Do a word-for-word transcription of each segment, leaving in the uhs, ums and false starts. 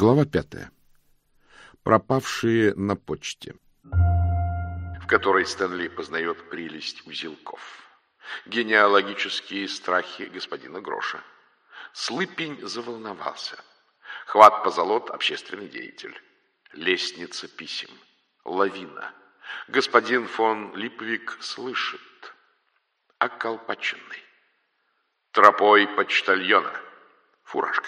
Глава пятая. Пропавшие на почте. В которой Стэнли познает прелесть узелков. Генеалогические страхи господина Гроша. Слыпень заволновался. Хват позолот — общественный деятель. Лестница писем. Лавина. Господин фон Липвик слышит. Околпаченный. Тропой почтальона. Фуражка.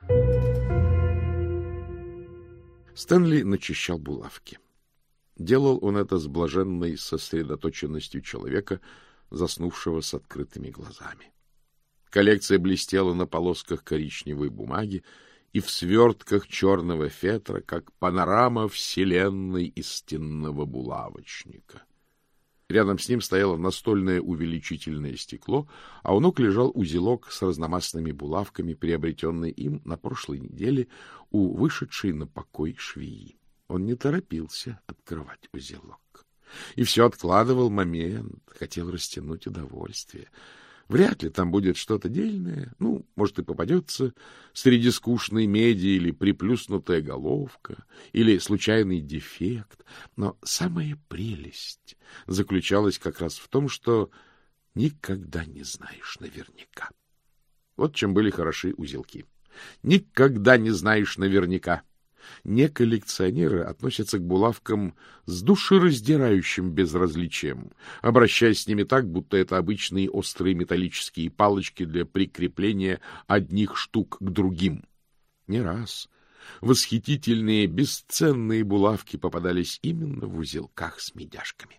Стэнли начищал булавки. Делал он это с блаженной сосредоточенностью человека, заснувшего с открытыми глазами. Коллекция блестела на полосках коричневой бумаги и в свертках черного фетра, как панорама вселенной истинного булавочника. Рядом с ним стояло настольное увеличительное стекло, а у ног лежал узелок с разномастными булавками, приобретенный им на прошлой неделе у вышедшей на покой швеи. Он не торопился открывать узелок. И все откладывал момент, хотел растянуть удовольствие. Вряд ли там будет что-то дельное, ну, может, и попадется среди скучной меди или приплюснутая головка, или случайный дефект. Но самая прелесть заключалась как раз в том, что никогда не знаешь наверняка. Вот чем были хороши узелки. Никогда не знаешь наверняка. Не коллекционеры относятся к булавкам с душераздирающим безразличием, обращаясь с ними так, будто это обычные острые металлические палочки для прикрепления одних штук к другим. Не раз восхитительные, бесценные булавки попадались именно в узелках с медяшками.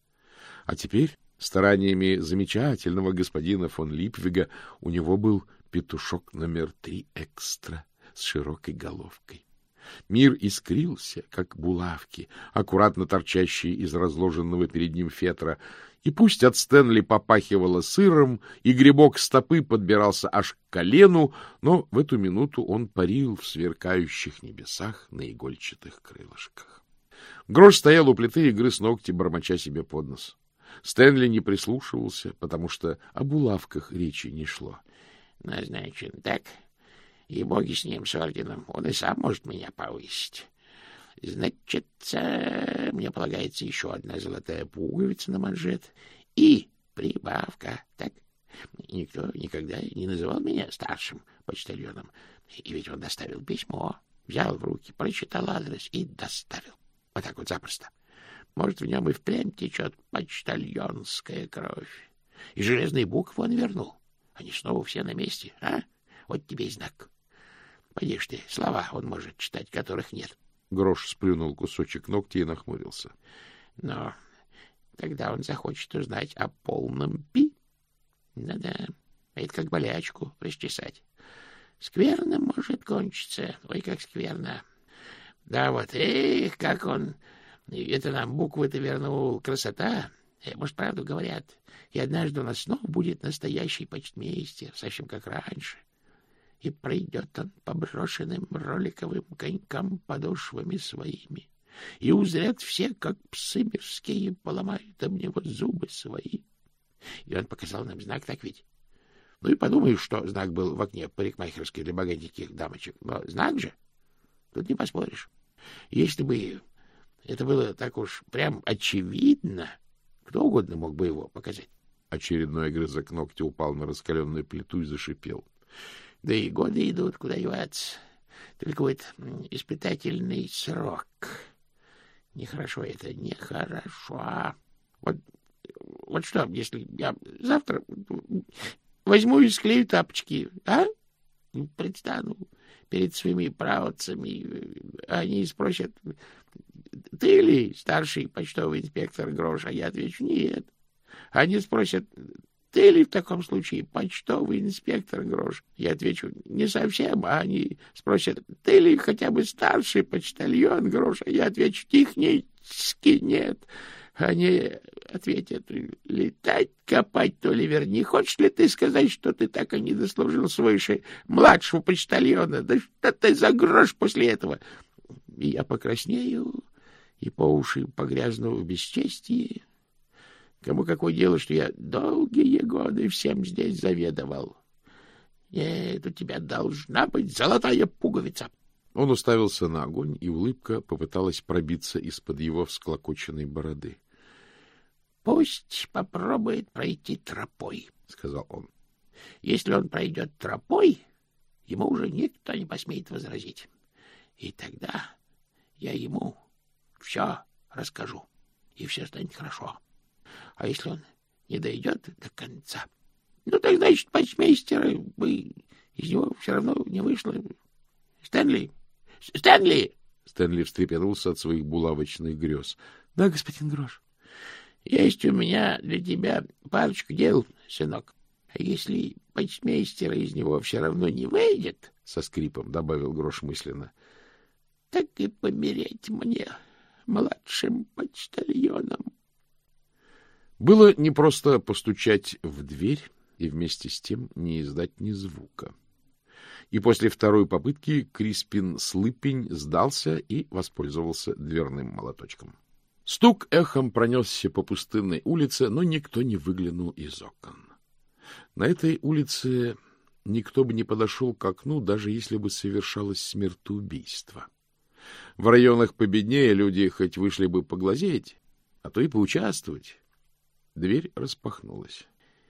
А теперь, стараниями замечательного господина фон Липвига, у него был петушок номер три экстра с широкой головкой. Мир искрился, как булавки, аккуратно торчащие из разложенного перед ним фетра, и пусть от Стэнли попахивало сыром, и грибок стопы подбирался аж к колену, но в эту минуту он парил в сверкающих небесах на игольчатых крылышках. Грош стоял у плиты и грыз ногти, бормоча себе под нос. Стэнли не прислушивался, потому что о булавках речи не шло. — Назначен так... И боги с ним, с орденом, он и сам может меня повысить. Значит, мне полагается еще одна золотая пуговица на манжет и прибавка, так? Никто никогда не называл меня старшим почтальоном. И ведь он доставил письмо, взял в руки, прочитал адрес и доставил. Вот так вот запросто. Может, в нем и впрямь течет почтальонская кровь. И железные буквы он вернул. Они снова все на месте, а? Вот тебе и знак. Поди ж ты, слова он может читать, которых нет. Грош сплюнул кусочек ногтя и нахмурился. Но тогда он захочет узнать о полном пи. Да-да, это как болячку расчесать. Скверно может кончиться. Ой, как скверно. Да вот, эх, как он... Это нам буквы-то вернул. Красота. Может, правду говорят. И однажды у нас снова будет настоящий почтмейстер, совсем как раньше. И пройдет он по брошенным роликовым конькам подошвами своими, и узрят все, как псы мирские поломают об него зубы свои. И он показал нам знак, так ведь? Ну и подумай, что знак был в окне парикмахерской для богатеньких дамочек. Но знак же, тут не поспоришь. Если бы это было так уж прям очевидно, кто угодно мог бы его показать. Очередной огрызок ногтя упал на раскаленную плиту и зашипел. Да и годы идут, куда деваться. Только вот испытательный срок. Нехорошо это, нехорошо. Вот, вот что, если я завтра возьму и склею тапочки, а? Предстану перед своими праотцами, они спросят, ты ли старший почтовый инспектор Грош? А я отвечу, нет. Они спросят, ты ли в таком случае почтовый инспектор Грош? Я отвечу, не совсем. А они спросят, ты ли хотя бы старший почтальон Грош? А я отвечу, технически нет. Они ответят, летать, копать, то ли верни. Хочешь ли ты сказать, что ты так и не дослужил свыше младшего почтальона? Да что ты за грош после этого? И я покраснею, и по уши погрязну в бесчестии. Кому какое дело, что я долгие годы всем здесь заведовал? Нет, у тебя должна быть золотая пуговица. Он уставился на огонь, и улыбка попыталась пробиться из-под его всклокоченной бороды. — Пусть попробует пройти тропой, — сказал он. — Если он пройдет тропой, ему уже никто не посмеет возразить. И тогда я ему все расскажу, и все станет хорошо. А если он не дойдет до конца, ну, так, значит, почмейстера бы из него все равно не вышло. Стэнли! Стэнли! Стэнли встрепенулся от своих булавочных грез. — Да, господин Грош. — Есть у меня для тебя парочка дел, сынок. А если почмейстера из него все равно не выйдет, — со скрипом добавил Грош мысленно, — так и помереть мне младшим почтальоном. Было непросто постучать в дверь и вместе с тем не издать ни звука. И после второй попытки Криспин Слыпень сдался и воспользовался дверным молоточком. Стук эхом пронесся по пустынной улице, но никто не выглянул из окон. На этой улице никто бы не подошел к окну, даже если бы совершалось смертоубийство. В районах победнее люди хоть вышли бы поглазеть, а то и поучаствовать. Дверь распахнулась.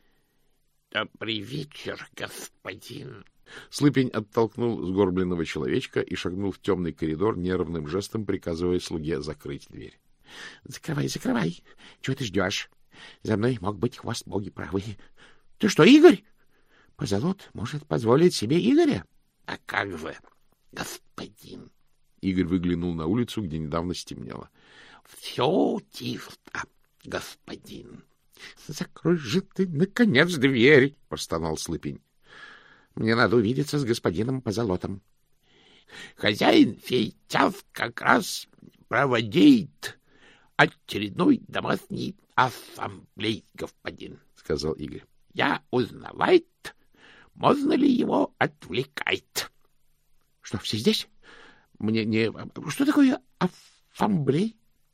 — Добрый вечер, господин. Слыпень оттолкнул сгорбленного человечка и шагнул в темный коридор, нервным жестом приказывая слуге закрыть дверь. — Закрывай, закрывай. Чего ты ждешь? За мной мог быть хвост, боги правы. Ты что, Игорь? Позолот может позволить себе Игоря? А как же, господин? Игорь выглянул на улицу, где недавно стемнело. — Все тихо, господин. — Закрой же ты, наконец, дверь, — простонал Слыпень. — Мне надо увидеться с господином Позолотом. Хозяин Фейтяв как раз проводит очередной домашний ассамблей, господин, — сказал Игорь. — Я узнавает, можно ли его отвлекать. — Что, все здесь? Мне не... Что такое ассамблей?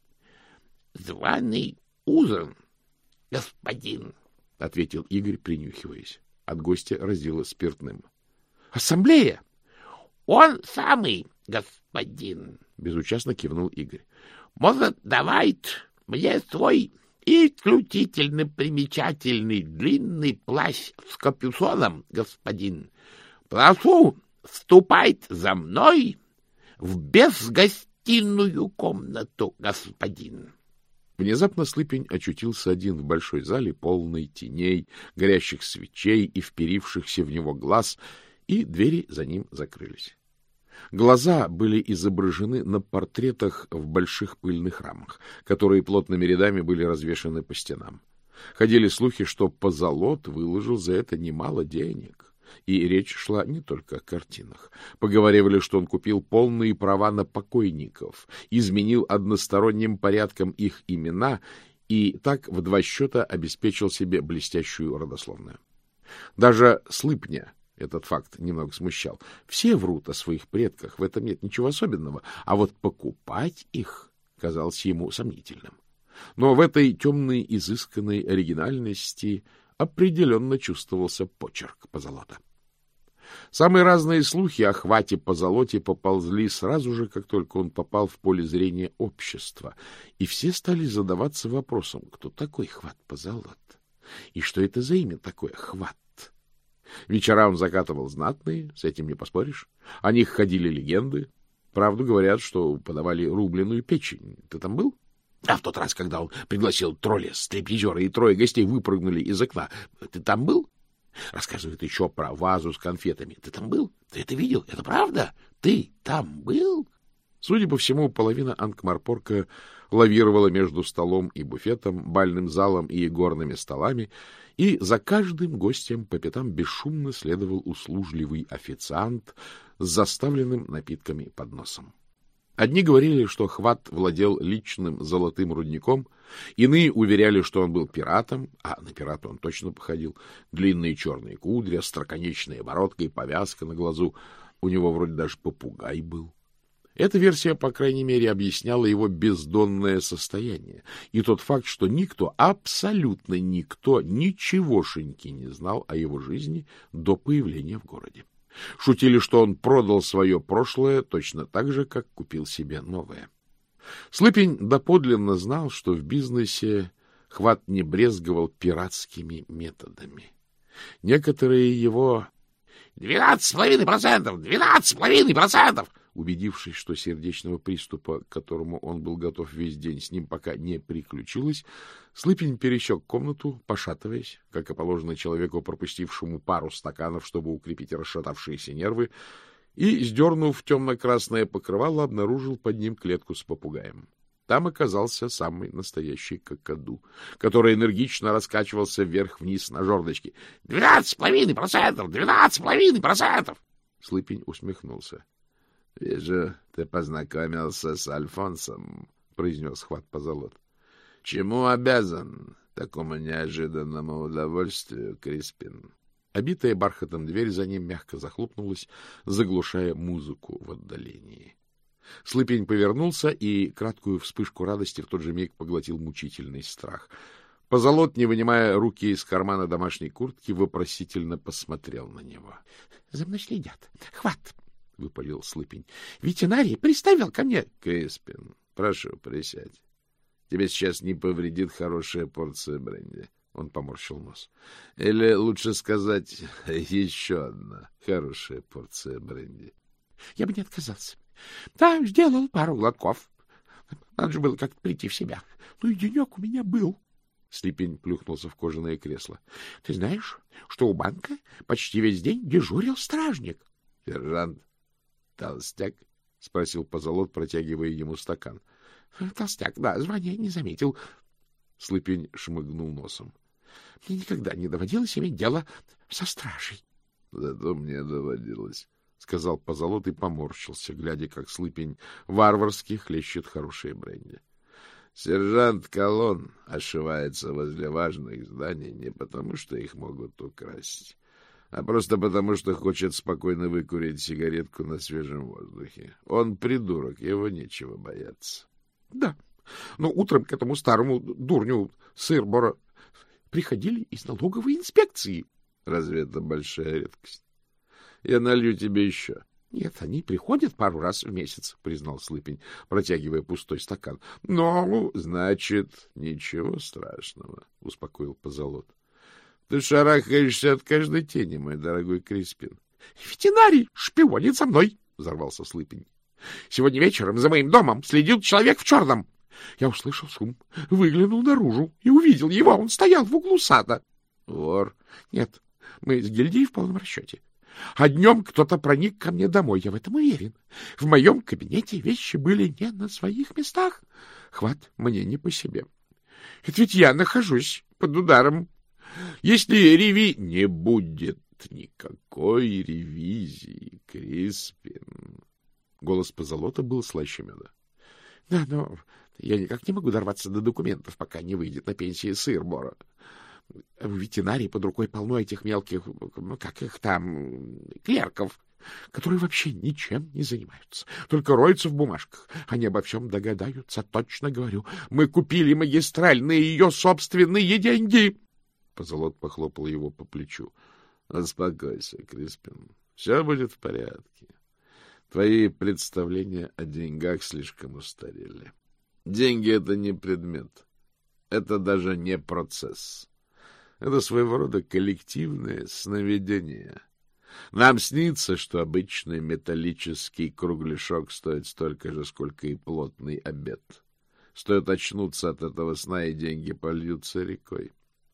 — Званый ужин, господин, — ответил Игорь, принюхиваясь. От гостя разило спиртным. — Ассамблея? — Он самый, господин, — безучастно кивнул Игорь. — Может, давает мне свой исключительно примечательный длинный плащ с капюшоном, господин. Прошу, вступать за мной в безгостиную комнату, господин. Внезапно Слыпень очутился один в большой зале, полной теней, горящих свечей и вперившихся в него глаз, и двери за ним закрылись. Глаза были изображены на портретах в больших пыльных рамах, которые плотными рядами были развешаны по стенам. Ходили слухи, что Позолот выложил за это немало денег, и речь шла не только о картинах. Поговаривали, что он купил полные права на покойников, изменил односторонним порядком их имена и так в два счета обеспечил себе блестящую родословную. Даже Слыпня этот факт немного смущал. Все врут о своих предках, в этом нет ничего особенного, а вот покупать их казалось ему сомнительным. Но в этой темной изысканной оригинальности определенно чувствовался почерк Позолота. Самые разные слухи о хвате Позолоте поползли сразу же, как только он попал в поле зрения общества, и все стали задаваться вопросом, кто такой хват Позолот, и что это за имя такое хват. Вечера он закатывал знатные, с этим не поспоришь. О них ходили легенды. Правду говорят, что подавали рубленую печень. Ты там был? А в тот раз, когда он пригласил тролля, стриптизера, и трое гостей выпрыгнули из окна. Ты там был? Рассказывают еще про вазу с конфетами. Ты там был? Ты это видел? Это правда? Ты там был? Судя по всему, половина Анкмарпорка лавировала между столом и буфетом, бальным залом и игорными столами, и за каждым гостем по пятам бесшумно следовал услужливый официант с заставленным напитками подносом. Одни говорили, что хват владел личным золотым рудником, иные уверяли, что он был пиратом, а на пирата он точно походил. Длинные черные кудри, остроконечная бородка и повязка на глазу. У него вроде даже попугай был. Эта версия, по крайней мере, объясняла его бездонное состояние и тот факт, что никто, абсолютно никто, ничегошеньки не знал о его жизни до появления в городе. Шутили, что он продал свое прошлое точно так же, как купил себе новое. Слыпень доподлинно знал, что в бизнесе Хват не брезговал пиратскими методами. Некоторые его «Двенадцать с половиной процентов! Двенадцать с половиной процентов!» Убедившись, что сердечного приступа, к которому он был готов весь день, с ним пока не приключилось, Слыпень пересек комнату, пошатываясь, как и положено человеку, пропустившему пару стаканов, чтобы укрепить расшатавшиеся нервы, и, сдернув темно-красное покрывало, обнаружил под ним клетку с попугаем. Там оказался самый настоящий какаду, который энергично раскачивался вверх-вниз на жердочке. — Двенадцать с половиной процентов! Двенадцать с половиной процентов! Слыпень усмехнулся. — Вижу, ты познакомился с Альфонсом, — произнес Хват Позолот. — Чему обязан такому неожиданному удовольствию, Криспин? Обитая бархатом дверь за ним мягко захлопнулась, заглушая музыку в отдалении. Слыпень повернулся, и краткую вспышку радости в тот же миг поглотил мучительный страх. Позолот, не вынимая руки из кармана домашней куртки, вопросительно посмотрел на него. — За мной следят. Хват! — выпалил Слыпень. — Ветеринарий приставил ко мне. — Криспин, прошу, присядь. Тебе сейчас не повредит хорошая порция бренди. Он поморщил нос. — Или, лучше сказать, еще одна хорошая порция бренди. — Я бы не отказался. Да, сделал пару глотков. Надо же было как-то прийти в себя. Ну и денек у меня был. Слипень плюхнулся в кожаное кресло. — Ты знаешь, что у банка почти весь день дежурил стражник? — Сержант Толстяк? — спросил Позолот, протягивая ему стакан. — Толстяк, да, звание не заметил. Слыпень шмыгнул носом. — Мне никогда не доводилось иметь дело со стражей. — Зато мне доводилось, — сказал Позолот и поморщился, глядя, как Слыпень варварски хлещет хорошие бренди. Сержант Колон ошивается возле важных зданий не потому, что их могут украсть, а просто потому, что хочет спокойно выкурить сигаретку на свежем воздухе. Он придурок, его нечего бояться. — Да, но утром к этому старому дурню Сырбора приходили из налоговой инспекции. — Разве это большая редкость? Я налью тебе еще. — Нет, они приходят пару раз в месяц, — признал Слыпень, протягивая пустой стакан. — Но... — Значит, ничего страшного, — успокоил Позолот. — Ты шарахаешься от каждой тени, мой дорогой Криспин. — Ветеринарий шпионит за мной, — взорвался Слыпень. — Сегодня вечером за моим домом следил человек в черном. Я услышал шум, выглянул наружу и увидел его. Он стоял в углу сада. — Вор? — Нет, мы с гильдией в полном расчете. А днем кто-то проник ко мне домой, я в этом уверен. В моем кабинете вещи были не на своих местах. Хват, мне не по себе. Это ведь я нахожусь под ударом. Если реви... Не будет никакой ревизии, Криспин. Голос Позолота был слаще меда. Да, но я никак не могу дорваться до документов, пока не выйдет на пенсии Сырбора. В ветеринарии под рукой полно этих мелких, как их там, клерков, которые вообще ничем не занимаются, только роются в бумажках. Они обо всем догадаются, точно говорю. Мы купили магистраль на ее собственные деньги. Позолот похлопал его по плечу. — Успокойся, Криспин, все будет в порядке. Твои представления о деньгах слишком устарели. Деньги — это не предмет, это даже не процесс. Это своего рода коллективное сновидение. Нам снится, что обычный металлический кругляшок стоит столько же, сколько и плотный обед. Стоит очнуться от этого сна, и деньги польются рекой.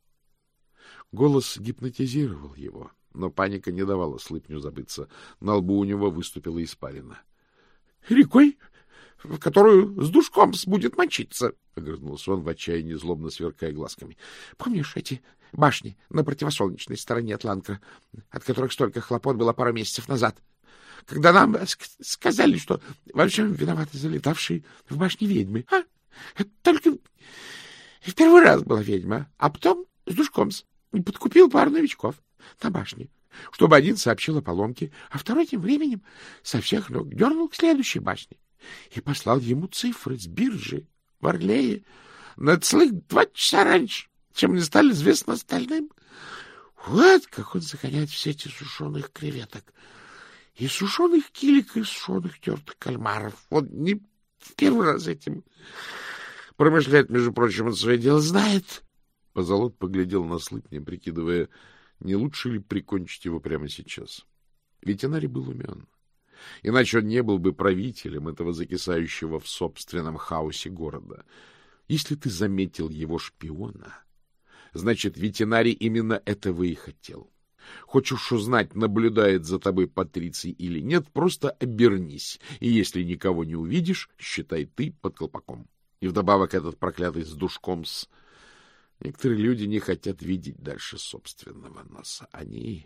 Голос гипнотизировал его, но паника не давала Слыпню забыться. На лбу у него выступила испарина. — Рекой, в которую с душком будет мочиться, — огрызнулся он в отчаянии, злобно сверкая глазками. — Помнишь эти башни на противосолнечной стороне Атлантра, от которых столько хлопот было пару месяцев назад, когда нам сказали, что во всем виноваты залетавшие в башни ведьмы? А? Это только в первый раз была ведьма, а потом с душком подкупил пару новичков на башне, чтобы один сообщил о поломке, а второй тем временем со всех ног дернул к следующей башне и послал ему цифры с биржи в Орлее на целых два часа раньше, чем не стали известны остальным. Вот как он загоняет все эти сушеных креветок. и сушеных килек, и сушеных тертых кальмаров. Он не в первый раз этим промышляет, между прочим, он свое дело знает. Позолот поглядел на Слыпня, прикидывая, не лучше ли прикончить его прямо сейчас. Ветеринарий был умен. Иначе он не был бы правителем этого закисающего в собственном хаосе города. Если ты заметил его шпиона, значит, ветеринарий именно этого и хотел. Хочешь узнать, наблюдает за тобой Патриций или нет, просто обернись, и если никого не увидишь, считай ты под колпаком. И вдобавок этот проклятый с душком с... Некоторые люди не хотят видеть дальше собственного носа. Они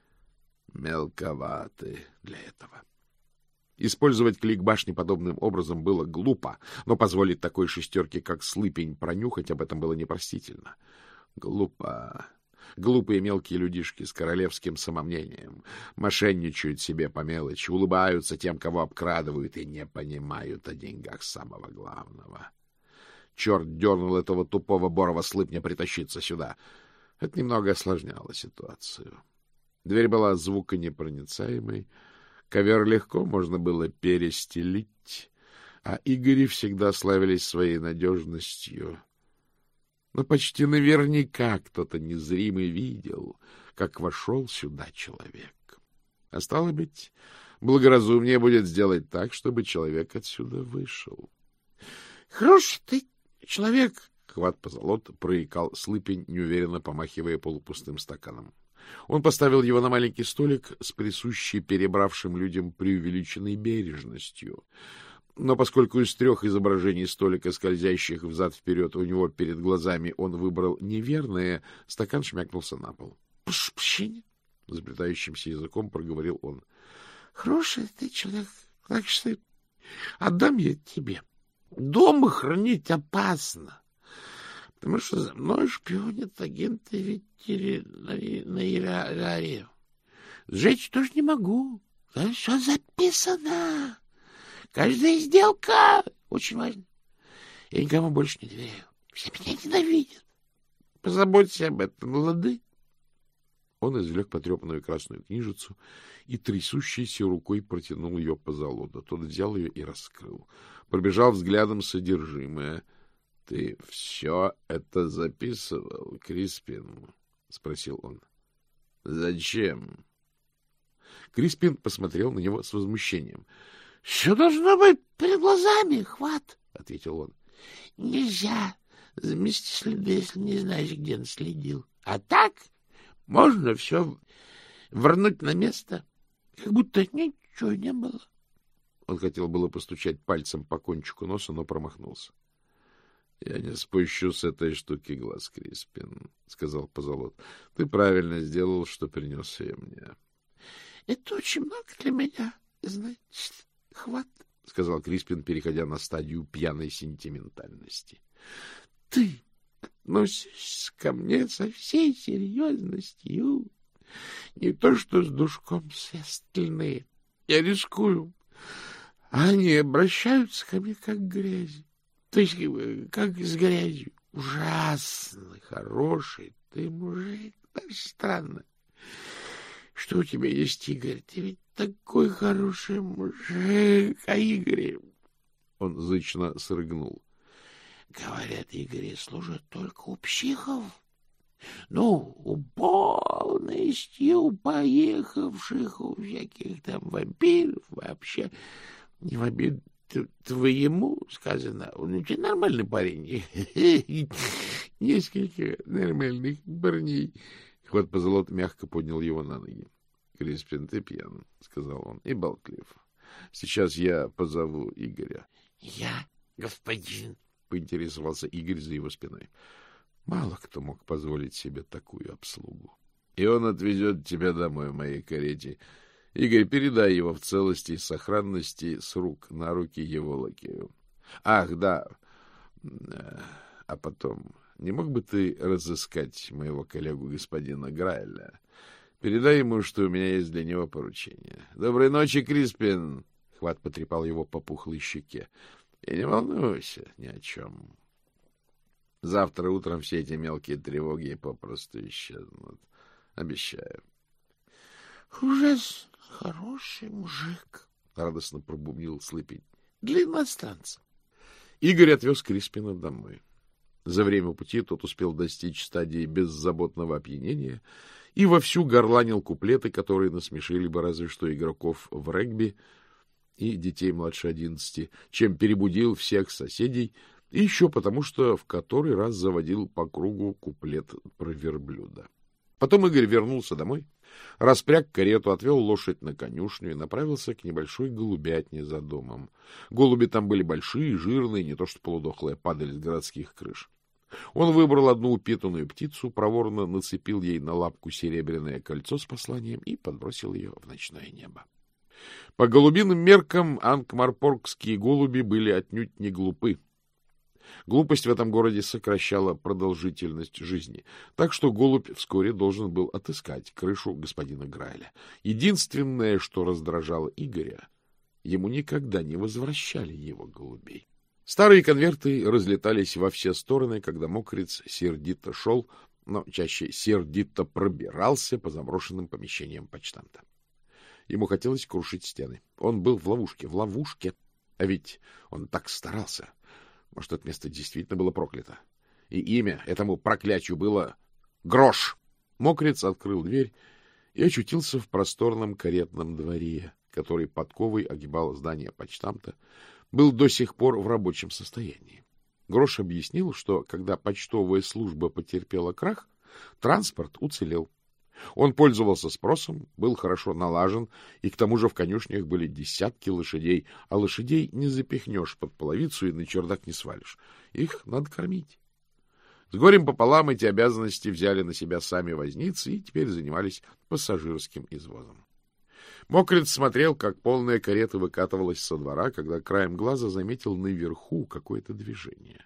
мелковаты для этого. Использовать клик башни подобным образом было глупо, но позволить такой шестерке, как Слыпень, пронюхать об этом было непростительно. Глупо. Глупые мелкие людишки с королевским самомнением мошенничают себе по мелочи, улыбаются тем, кого обкрадывают, и не понимают о деньгах самого главного. Черт дернул этого тупого борова Слыпня притащиться сюда. Это немного осложняло ситуацию. Дверь была звуконепроницаемой, ковер легко можно было перестелить, а Игори всегда славились своей надежностью. Но почти наверняка кто-то незримый видел, как вошел сюда человек. А стало быть, благоразумнее будет сделать так, чтобы человек отсюда вышел. — Хороший ты человек! — Хват Позолот проикал Слыпень, неуверенно помахивая полупустым стаканом. Он поставил его на маленький столик с присущей перебравшим людям преувеличенной бережностью. Но поскольку из трех изображений столика, скользящих взад-вперед у него перед глазами, он выбрал неверное, стакан шмякнулся на пол. — Прошу прощения, — заплетающимся языком проговорил он. — Хороший ты человек, так что отдам я тебе. Дома хранить опасно, потому что за мной шпионят агенты ветеринарии. Сжечь тоже не могу. Там все записано. Каждая сделка очень важна. Я никому больше не доверяю. Все меня ненавидят. Позаботься об этом, лады. Он извлек потрепанную красную книжицу и трясущейся рукой протянул ее Позолоту. Тот взял ее и раскрыл. Пробежал взглядом содержимое. — Ты все это записывал, Криспин? — спросил он. — Зачем? Криспин посмотрел на него с возмущением. — Все должно быть перед глазами, Хват, — ответил он. — Нельзя замести следы, если не знаешь, где наследил. А так можно все вернуть на место, как будто ничего не было. Он хотел было постучать пальцем по кончику носа, но промахнулся. — Я не спущу с этой штуки глаз, Криспин, — сказал Позолот. — Ты правильно сделал, что принес ее мне. — Это очень много для меня, значит, Хват, — сказал Криспин, переходя на стадию пьяной сентиментальности. — Ты относишься ко мне со всей серьезностью. Не то что с душком все остальные. Я рискую. Они обращаются ко мне как к грязи. То есть как с грязью. Ужасно хороший ты мужик. Даже странно, что у тебя есть Игорь. Ты ведь такой хороший мужик. А Игорь... Он зычно срыгнул. Говорят, Игорь служат только у психов. Ну, у полностью поехавших, у всяких там вампиров вообще. Не в обид твоему сказано. Он очень нормальный парень. Несколько нормальных парней. Хват Позолот мягко поднял его на ноги. — Криспин, ты пьян, — сказал он, — и болтлив. Сейчас я позову Игоря. — Я, господин, — поинтересовался Игорь за его спиной. Мало кто мог позволить себе такую обслугу. — И он отвезет тебя домой в моей карете. Игорь, передай его в целости и сохранности с рук на руки его лакею. Ах, да. А потом, не мог бы ты разыскать моего коллегу господина Грайля? Передай ему, что у меня есть для него поручение. Доброй ночи, Криспин! Хват потрепал его по пухлой щеке. И не волнуйся ни о чем. Завтра утром все эти мелкие тревоги попросту исчезнут. Обещаю. Ужас, Хороший мужик, — радостно пробубнил Слыпень. — Для иностранца. Игорь отвез Криспина домой. За время пути тот успел достичь стадии беззаботного опьянения и вовсю горланил куплеты, которые насмешили бы разве что игроков в регби и детей младше одиннадцати, чем перебудил всех соседей, и еще потому, что в который раз заводил по кругу куплет про верблюда. Потом Игорь вернулся домой, распряг карету, отвел лошадь на конюшню и направился к небольшой голубятне за домом. Голуби там были большие, жирные, не то что полудохлые, падали с городских крыш. Он выбрал одну упитанную птицу, проворно нацепил ей на лапку серебряное кольцо с посланием и подбросил ее в ночное небо. По голубиным меркам анкмарпоргские голуби были отнюдь не глупы. Глупость в этом городе сокращала продолжительность жизни, так что голубь вскоре должен был отыскать крышу господина Грайля. Единственное, что раздражало Игоря, ему никогда не возвращали его голубей. Старые конверты разлетались во все стороны, когда мокрец сердито шел, но чаще сердито пробирался по заброшенным помещениям почтамта. Ему хотелось крушить стены. Он был в ловушке, в ловушке. А ведь он так старался. Может, это место действительно было проклято. И имя этому проклятию было Грош. Мокрец открыл дверь и очутился в просторном каретном дворе, который подковой огибал здание почтамта, был до сих пор в рабочем состоянии. Грош объяснил, что когда почтовая служба потерпела крах, транспорт уцелел. Он пользовался спросом, был хорошо налажен, и к тому же в конюшнях были десятки лошадей, а лошадей не запихнешь под половицу и на чердак не свалишь. Их надо кормить. С горем пополам эти обязанности взяли на себя сами возницы и теперь занимались пассажирским извозом. Мокрец смотрел, как полная карета выкатывалась со двора, когда краем глаза заметил наверху какое-то движение.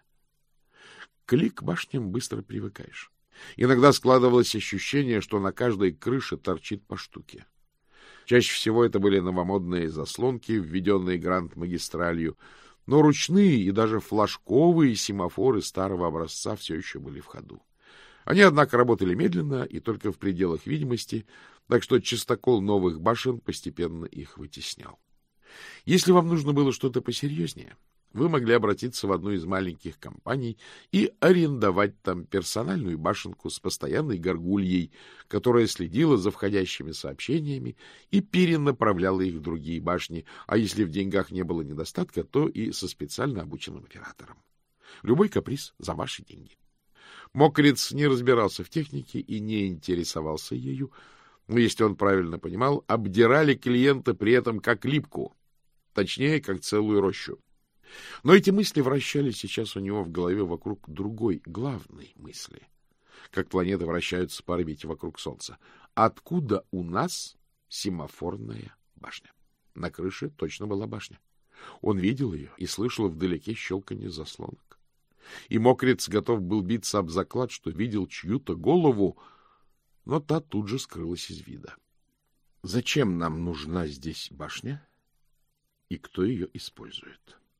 К лик-башням быстро привыкаешь. Иногда складывалось ощущение, что на каждой крыше торчит по штуке. Чаще всего это были новомодные заслонки, введенные Гранд-магистралью, но ручные и даже флажковые семафоры старого образца все еще были в ходу. Они, однако, работали медленно и только в пределах видимости, так что частокол новых башен постепенно их вытеснял. Если вам нужно было что-то посерьезнее, вы могли обратиться в одну из маленьких компаний и арендовать там персональную башенку с постоянной горгульей, которая следила за входящими сообщениями и перенаправляла их в другие башни, а если в деньгах не было недостатка, то и со специально обученным оператором. Любой каприз за ваши деньги. Мокрец не разбирался в технике и не интересовался ею, но, если он правильно понимал, обдирали клиента при этом как липку, точнее, как целую рощу. Но эти мысли вращались сейчас у него в голове вокруг другой, главной мысли, как планеты вращаются по орбите вокруг Солнца. Откуда у нас семафорная башня? На крыше точно была башня. Он видел ее и слышал вдалеке щелканье заслонок. И Мокрец готов был биться об заклад, что видел чью-то голову, но та тут же скрылась из вида. Зачем нам нужна здесь башня? И кто ее использует?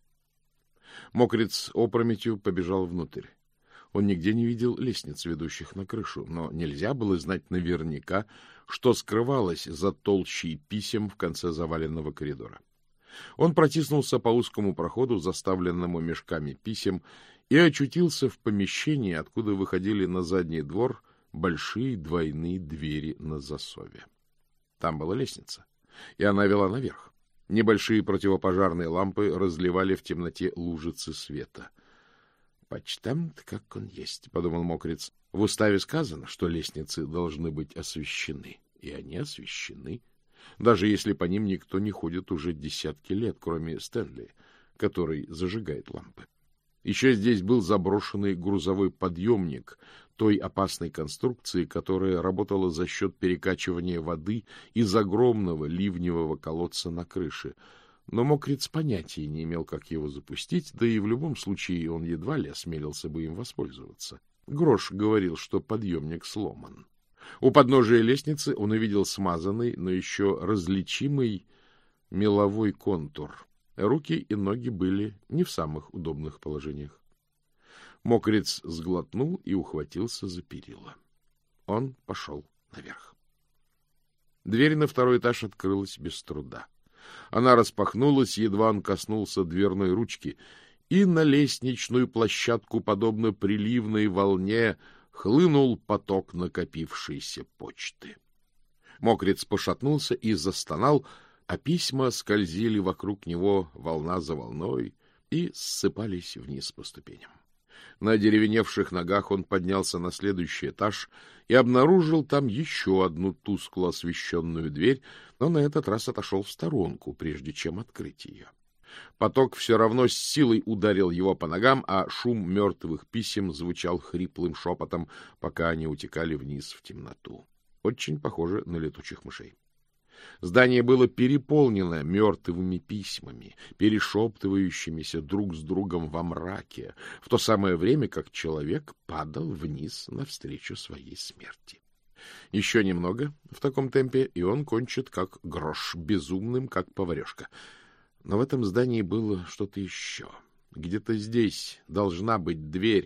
Мокрец опрометью побежал внутрь. Он нигде не видел лестниц, ведущих на крышу, но нельзя было знать наверняка, что скрывалось за толщей писем в конце заваленного коридора. Он протиснулся по узкому проходу, заставленному мешками писем, и очутился в помещении, откуда выходили на задний двор большие двойные двери на засове. Там была лестница, и она вела наверх. Небольшие противопожарные лампы разливали в темноте лужицы света. «Почтамт, как он есть», — подумал Мокрец. В уставе сказано, что лестницы должны быть освещены, и они освещены, даже если по ним никто не ходит уже десятки лет, кроме Стэнли, который зажигает лампы. Еще здесь был заброшенный грузовой подъемник той опасной конструкции, которая работала за счет перекачивания воды из огромного ливневого колодца на крыше. Но Мокрец понятия не имел, как его запустить, да и в любом случае он едва ли осмелился бы им воспользоваться. Грош говорил, что подъемник сломан. У подножия лестницы он увидел смазанный, но еще различимый меловой контур. Руки и ноги были не в самых удобных положениях. Мокрец сглотнул и ухватился за перила. Он пошел наверх. Дверь на второй этаж открылась без труда. Она распахнулась, едва он коснулся дверной ручки, и на лестничную площадку, подобно приливной волне, хлынул поток накопившейся почты. Мокриц пошатнулся и застонал, а письма скользили вокруг него волна за волной и ссыпались вниз по ступеням. На деревеневших ногах он поднялся на следующий этаж и обнаружил там еще одну тускло освещенную дверь, но на этот раз отошел в сторонку, прежде чем открыть ее. Поток все равно с силой ударил его по ногам, а шум мертвых писем звучал хриплым шепотом, пока они утекали вниз в темноту. Очень похоже на летучих мышей. Здание было переполнено мертвыми письмами, перешептывающимися друг с другом во мраке, в то самое время, как человек падал вниз навстречу своей смерти. Еще немного в таком темпе, и он кончит как грош, безумным, как поварешка. Но в этом здании было что-то еще. Где-то здесь должна быть дверь.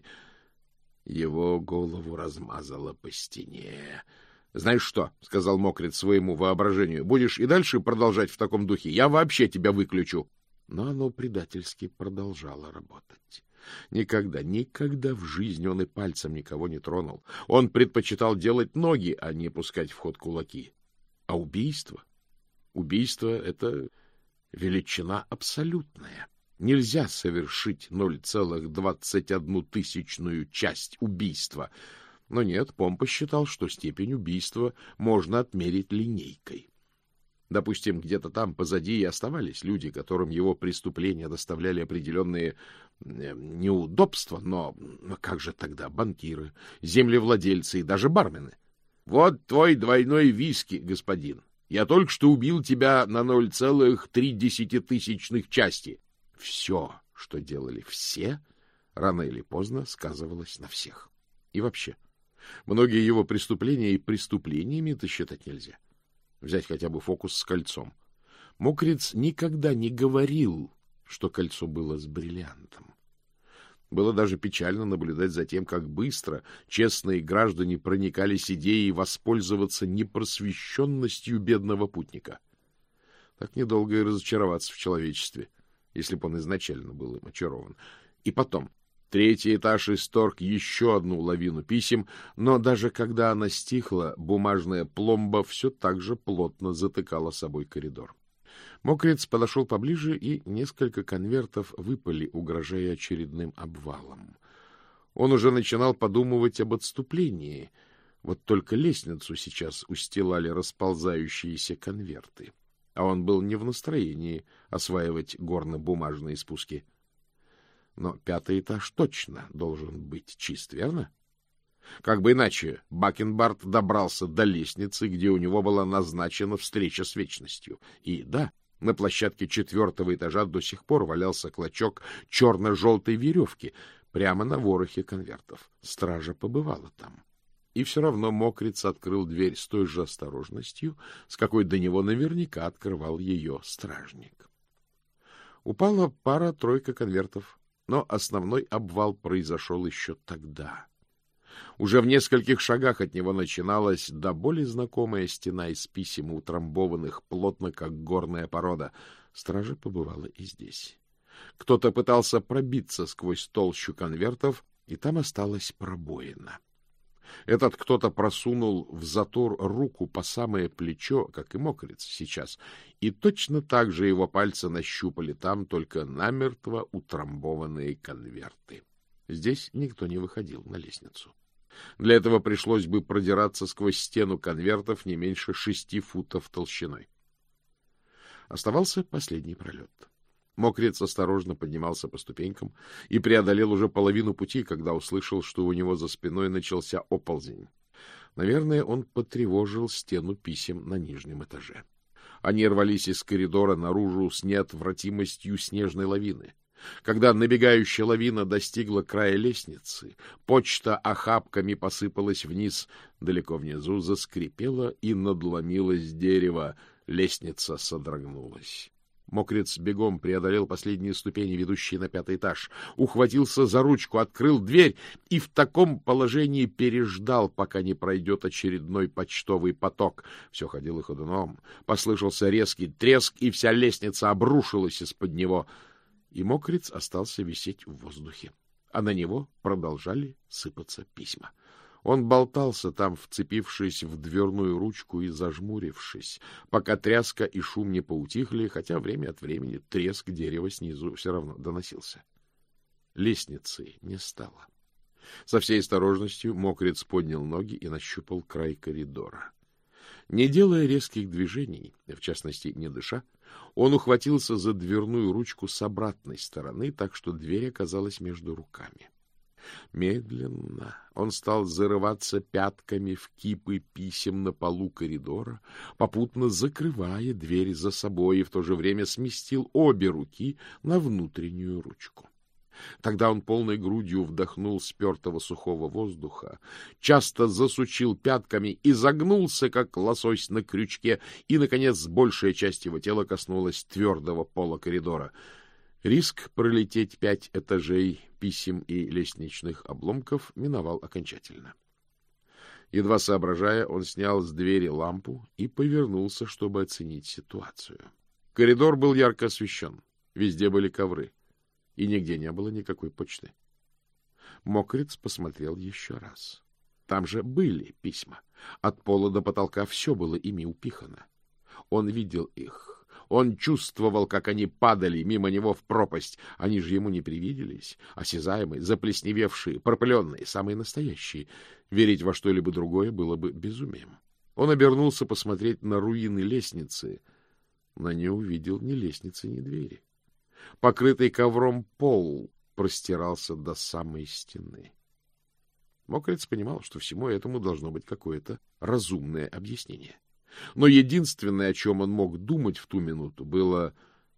Его голову размазало по стене. — Знаешь что, — сказал Мокриц своему воображению, — будешь и дальше продолжать в таком духе, я вообще тебя выключу. Но оно предательски продолжало работать. Никогда, никогда в жизни он и пальцем никого не тронул. Он предпочитал делать ноги, а не пускать в ход кулаки. А убийство? Убийство — это величина абсолютная. Нельзя совершить ноль целых двадцать одну тысячную часть убийства. Но нет, Пом посчитал, что степень убийства можно отмерить линейкой. Допустим, где-то там позади и оставались люди, которым его преступления доставляли определенные неудобства, но как же тогда банкиры, землевладельцы и даже бармены? Вот твой двойной виски, господин. Я только что убил тебя на ноль целых три десятитысячных части. Все, что делали все, рано или поздно сказывалось на всех. И вообще, многие его преступления и преступлениями-то считать нельзя. Взять хотя бы фокус с кольцом. Мокриц никогда не говорил, что кольцо было с бриллиантом. Было даже печально наблюдать за тем, как быстро честные граждане проникались идеей воспользоваться непросвещенностью бедного путника. Так недолго и разочароваться в человечестве, если бы он изначально был им очарован. И потом, третий этаж исторг еще одну лавину писем, но даже когда она стихла, бумажная пломба все так же плотно затыкала собой коридор. Мокриц подошел поближе, и несколько конвертов выпали, угрожая очередным обвалом. Он уже начинал подумывать об отступлении, вот только лестницу сейчас устилали расползающиеся конверты, а он был не в настроении осваивать горно-бумажные спуски. Но пятый этаж точно должен быть чист, верно? Как бы иначе, Бакенбард добрался до лестницы, где у него была назначена встреча с вечностью. И да, на площадке четвертого этажа до сих пор валялся клочок черно-желтой веревки прямо на ворохе конвертов. Стража побывала там. И все равно Мокриц открыл дверь с той же осторожностью, с какой до него наверняка открывал ее стражник. Упала пара-тройка конвертов, но основной обвал произошел еще тогда. Уже в нескольких шагах от него начиналась до боли знакомая стена из писем, утрамбованных плотно, как горная порода. Стража побывала и здесь. Кто-то пытался пробиться сквозь толщу конвертов, и там осталась пробоина. Этот кто-то просунул в затор руку по самое плечо, как и Мокриц сейчас, и точно так же его пальцы нащупали там только намертво утрамбованные конверты. Здесь никто не выходил на лестницу. Для этого пришлось бы продираться сквозь стену конвертов не меньше шести футов толщиной. Оставался последний пролет. Мокриц осторожно поднимался по ступенькам и преодолел уже половину пути, когда услышал, что у него за спиной начался оползень. Наверное, он потревожил стену писем на нижнем этаже. Они рвались из коридора наружу с неотвратимостью снежной лавины. Когда набегающая лавина достигла края лестницы, почта охапками посыпалась вниз. Далеко внизу заскрипело и надломилось дерево. Лестница содрогнулась. Мокриц бегом преодолел последние ступени, ведущие на пятый этаж, ухватился за ручку, открыл дверь и в таком положении переждал, пока не пройдет очередной почтовый поток. Все ходило ходуном. Послышался резкий треск, и вся лестница обрушилась из-под него. И Мокриц остался висеть в воздухе, а на него продолжали сыпаться письма. Он болтался там, вцепившись в дверную ручку и зажмурившись, пока тряска и шум не поутихли, хотя время от времени треск дерева снизу все равно доносился. Лестницы не стало. Со всей осторожностью Мокриц поднял ноги и нащупал край коридора. Не делая резких движений, в частности, не дыша, он ухватился за дверную ручку с обратной стороны, так что дверь оказалась между руками. Медленно он стал зарываться пятками в кипы писем на полу коридора, попутно закрывая дверь за собой, и в то же время сместил обе руки на внутреннюю ручку. Тогда он полной грудью вдохнул спертого сухого воздуха, часто засучил пятками и загнулся, как лосось на крючке, и, наконец, большая часть его тела коснулась твердого пола коридора. Риск пролететь пять этажей писем и лестничных обломков миновал окончательно. Едва соображая, он снял с двери лампу и повернулся, чтобы оценить ситуацию. Коридор был ярко освещен, везде были ковры, и нигде не было никакой почты. Мокриц посмотрел еще раз. Там же были письма. От пола до потолка все было ими упихано. Он видел их. Он чувствовал, как они падали мимо него в пропасть. Они же ему не привиделись. Осязаемые, заплесневевшие, пропыленные, самые настоящие. Верить во что-либо другое было бы безумием. Он обернулся посмотреть на руины лестницы, но не увидел ни лестницы, ни двери. Покрытый ковром пол простирался до самой стены. Мокриц понимал, что всему этому должно быть какое-то разумное объяснение. Но единственное, о чем он мог думать в ту минуту, было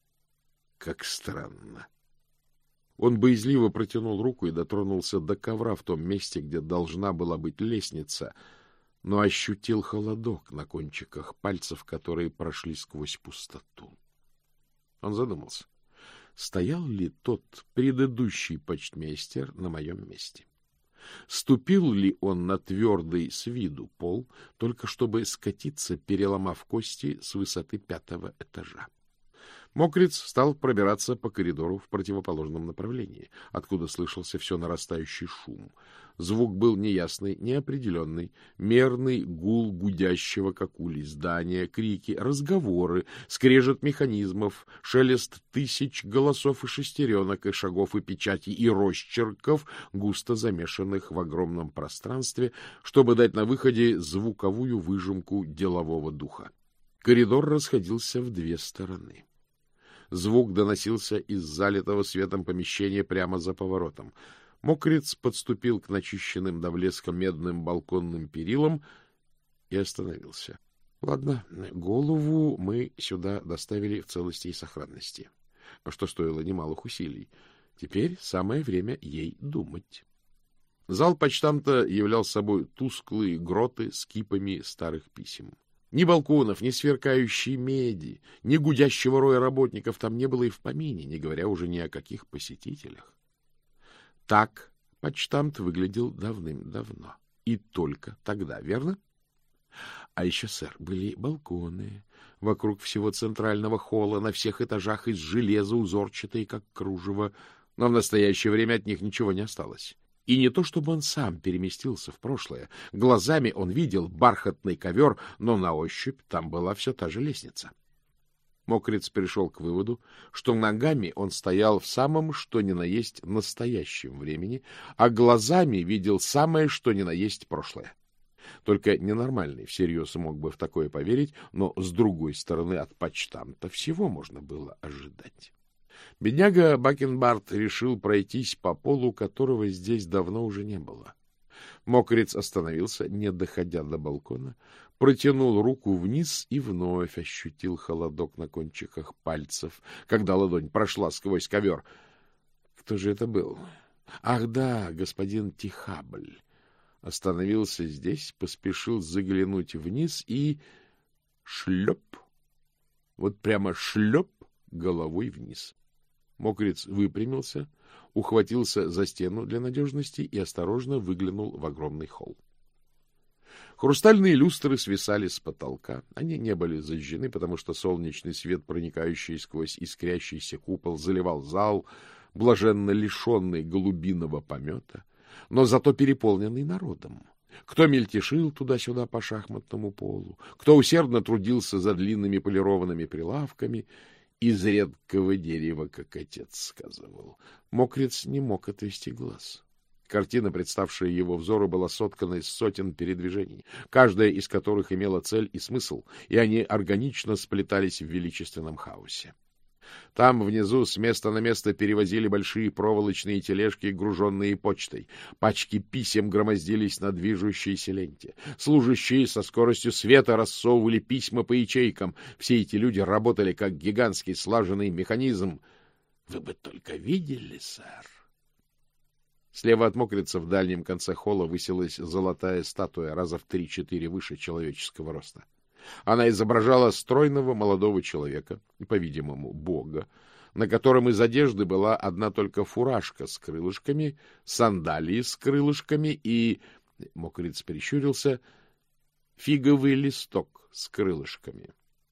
как странно. Он боязливо протянул руку и дотронулся до ковра в том месте, где должна была быть лестница, но ощутил холодок на кончиках пальцев, которые прошли сквозь пустоту. Он задумался, стоял ли тот предыдущий почтмейстер на моем месте. Ступил ли он на твердый с виду пол, только чтобы скатиться, переломав кости с высоты пятого этажа? Мокриц стал пробираться по коридору в противоположном направлении, откуда слышался все нарастающий шум. Звук был неясный, неопределенный, мерный гул гудящего, как улей, здания, крики, разговоры, скрежет механизмов, шелест тысяч голосов и шестеренок, и шагов, и печатей, и росчерков, густо замешанных в огромном пространстве, чтобы дать на выходе звуковую выжимку делового духа. Коридор расходился в две стороны. Звук доносился из залитого светом помещения прямо за поворотом. Мокриц подступил к начищенным до блеска медным балконным перилам и остановился. Ладно, голову мы сюда доставили в целости и сохранности, что стоило немалых усилий. Теперь самое время ей думать. Зал почтамта являл собой тусклые гроты с кипами старых писем. Ни балконов, ни сверкающей меди, ни гудящего роя работников там не было и в помине, не говоря уже ни о каких посетителях. Так почтамт выглядел давным-давно. И только тогда, верно? А еще, сэр, были балконы вокруг всего центрального холла, на всех этажах из железа, узорчатые, как кружево, но в настоящее время от них ничего не осталось. И не то, чтобы он сам переместился в прошлое. Глазами он видел бархатный ковер, но на ощупь там была все та же лестница. Мокриц пришел к выводу, что ногами он стоял в самом что ни на есть настоящем времени, а глазами видел самое что ни на есть прошлое. Только ненормальный всерьез мог бы в такое поверить, но, с другой стороны, от почтамта всего можно было ожидать. Бедняга Бакенбард решил пройтись по полу, которого здесь давно уже не было. Мокриц остановился, не доходя до балкона, протянул руку вниз и вновь ощутил холодок на кончиках пальцев, когда ладонь прошла сквозь ковер. Кто же это был? Ах да, господин Тихабль. Остановился здесь, поспешил заглянуть вниз и... шлеп! Вот прямо шлеп! головой вниз. Мокриц выпрямился, ухватился за стену для надежности и осторожно выглянул в огромный холл. Хрустальные люстры свисали с потолка. Они не были зажжены, потому что солнечный свет, проникающий сквозь искрящийся купол, заливал зал, блаженно лишенный голубиного помета, но зато переполненный народом. Кто мельтешил туда-сюда по шахматному полу, кто усердно трудился за длинными полированными прилавками, из редкого дерева, как отец сказывал. Мокриц не мог отвести глаз. Картина, представшая его взору, была соткана из сотен передвижений, каждая из которых имела цель и смысл, и они органично сплетались в величественном хаосе. Там внизу с места на место перевозили большие проволочные тележки, груженные почтой. Пачки писем громоздились на движущейся ленте. Служащие со скоростью света рассовывали письма по ячейкам. Все эти люди работали как гигантский слаженный механизм. Вы бы только видели, сэр. Слева от Мокрица в дальнем конце холла высилась золотая статуя, раза в три-четыре выше человеческого роста. Она изображала стройного молодого человека, по-видимому, бога, на котором из одежды была одна только фуражка с крылышками, сандалии с крылышками и, Мокриц прищурился, фиговый листок с крылышками.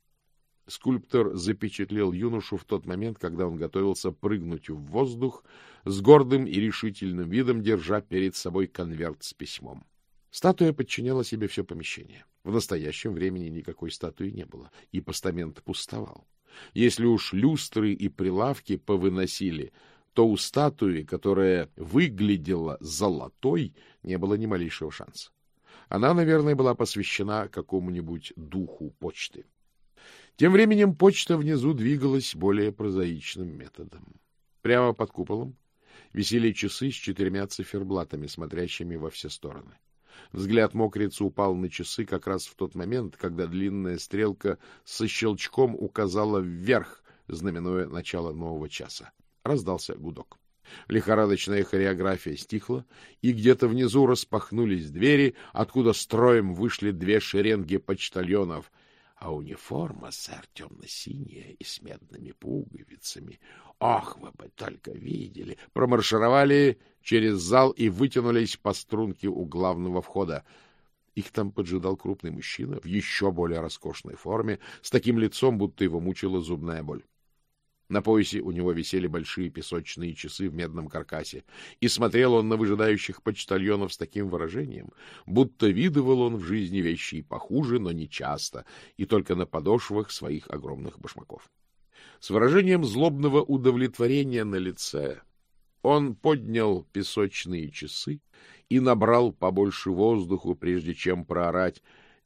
Скульптор запечатлел юношу в тот момент, когда он готовился прыгнуть в воздух, с гордым и решительным видом держа перед собой конверт с письмом. Статуя подчиняла себе все помещение. В настоящем времени никакой статуи не было, и постамент пустовал. Если уж люстры и прилавки повыносили, то у статуи, которая выглядела золотой, не было ни малейшего шанса. Она, наверное, была посвящена какому-нибудь духу почты. Тем временем почта внизу двигалась более прозаичным методом. Прямо под куполом висели часы с четырьмя циферблатами, смотрящими во все стороны. Взгляд Мокрица упал на часы как раз в тот момент, когда длинная стрелка со щелчком указала вверх, знаменуя начало нового часа. Раздался гудок. Лихорадочная хореография стихла, и где-то внизу распахнулись двери, откуда строем вышли две шеренги почтальонов. А униформа, сэр, темно-синяя и с медными пуговицами. Ох, вы бы только видели! Промаршировали через зал и вытянулись по струнке у главного входа. Их там поджидал крупный мужчина в еще более роскошной форме, с таким лицом, будто его мучила зубная боль. На поясе у него висели большие песочные часы в медном каркасе, и смотрел он на выжидающих почтальонов с таким выражением, будто видывал он в жизни вещи похуже, но не часто, и только на подошвах своих огромных башмаков. С выражением злобного удовлетворения на лице он поднял песочные часы и набрал побольше воздуху, прежде чем проорать: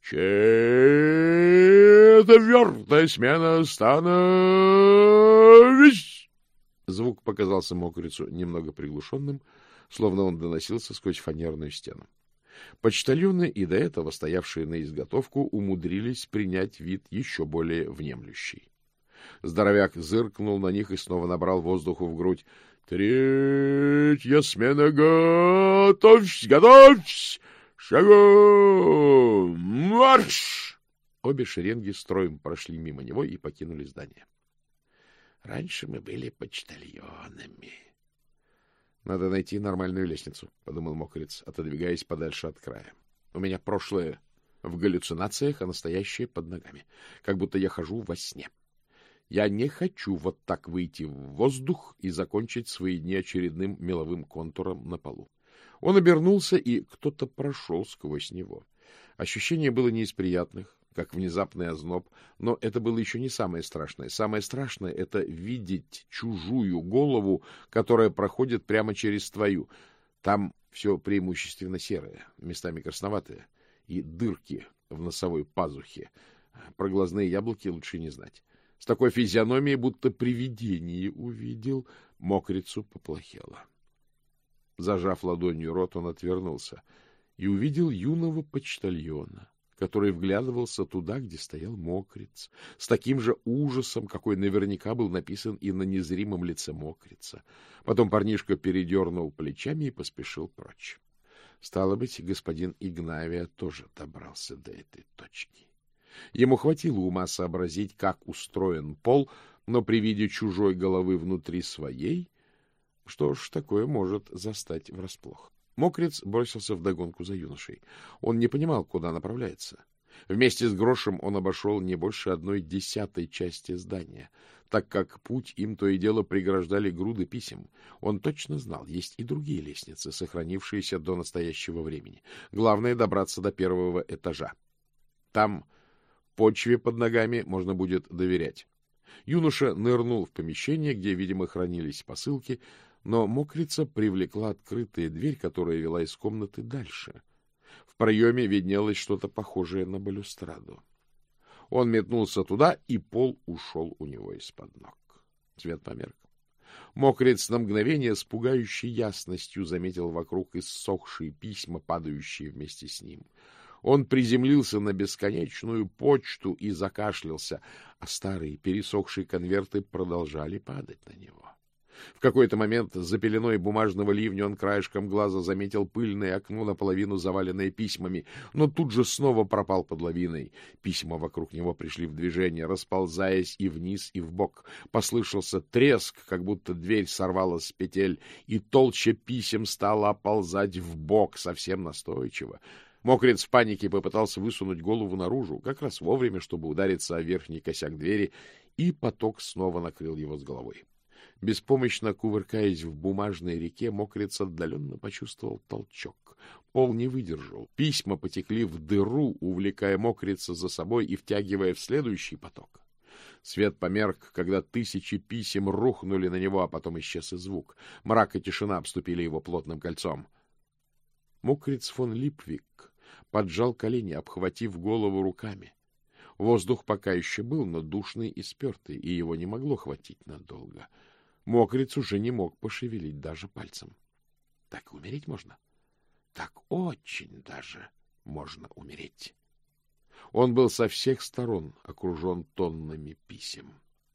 «Четвертая смена становись!» Звук показался Мокрицу немного приглушенным, словно он доносился сквозь фанерную стену. Почтальоны, и до этого стоявшие на изготовку, умудрились принять вид еще более внемлющий. Здоровяк зыркнул на них и снова набрал воздуху в грудь. «Третья смена, готовьсь, готовьсь! Шагом! Марш!» Обе шеренги строем прошли мимо него и покинули здание. «Раньше мы были почтальонами». «Надо найти нормальную лестницу», — подумал Мокриц, отодвигаясь подальше от края. «У меня прошлое в галлюцинациях, а настоящее под ногами, как будто я хожу во сне. Я не хочу вот так выйти в воздух и закончить свои дни очередным меловым контуром на полу». Он обернулся, и кто-то прошел сквозь него. Ощущение было не из приятных, как внезапный озноб, но это было еще не самое страшное. Самое страшное — это видеть чужую голову, которая проходит прямо через твою. Там все преимущественно серое, местами красноватое, и дырки в носовой пазухе. Про глазные яблоки лучше не знать. С такой физиономией, будто привидение увидел, Мокрицу поплохело. Зажав ладонью рот, он отвернулся и увидел юного почтальона, который вглядывался туда, где стоял Мокриц, с таким же ужасом, какой наверняка был написан и на незримом лице Мокрица. Потом парнишка передернул плечами и поспешил прочь. Стало быть, господин Игнавия тоже добрался до этой точки. Ему хватило ума сообразить, как устроен пол, Но при виде чужой головы внутри своей, что ж, такое может застать врасплох. Мокриц бросился вдогонку за юношей. Он не понимал, куда направляется. Вместе с Грошем он обошел не больше одной десятой части здания, так как путь им то и дело преграждали груды писем. Он точно знал, есть и другие лестницы, сохранившиеся до настоящего времени. Главное — добраться до первого этажа. Там почве под ногами можно будет доверять. Юноша нырнул в помещение, где, видимо, хранились посылки, но мокрица привлекла открытая дверь, которая вела из комнаты дальше. В проеме виднелось что-то похожее на балюстраду. Он метнулся туда, и пол ушел у него из-под ног. Свет померк. Мокриц на мгновение с пугающей ясностью заметил вокруг иссохшие письма, падающие вместе с ним. Он приземлился на бесконечную почту и закашлялся, а старые пересохшие конверты продолжали падать на него. В какой-то момент за пеленой бумажного ливня он краешком глаза заметил пыльное окно, наполовину заваленное письмами, но тут же снова пропал под лавиной. Письма вокруг него пришли в движение, расползаясь и вниз, и вбок. Послышался треск, как будто дверь сорвала с петель, и толща писем стала оползать вбок совсем настойчиво. Мокриц в панике попытался высунуть голову наружу, как раз вовремя, чтобы удариться о верхний косяк двери, и поток снова накрыл его с головой. Беспомощно кувыркаясь в бумажной реке, Мокриц отдаленно почувствовал толчок. Пол не выдержал. Письма потекли в дыру, увлекая Мокрица за собой и втягивая в следующий поток. Свет померк, когда тысячи писем рухнули на него, а потом исчез и звук. Мрак и тишина обступили его плотным кольцом. Мокриц фон Липвик поджал колени, обхватив голову руками. Воздух пока еще был, но душный и спертый, и его не могло хватить надолго. Мокриц уже не мог пошевелить даже пальцем. Так умереть можно? Так очень даже можно умереть. Он был со всех сторон окружен тоннами писем.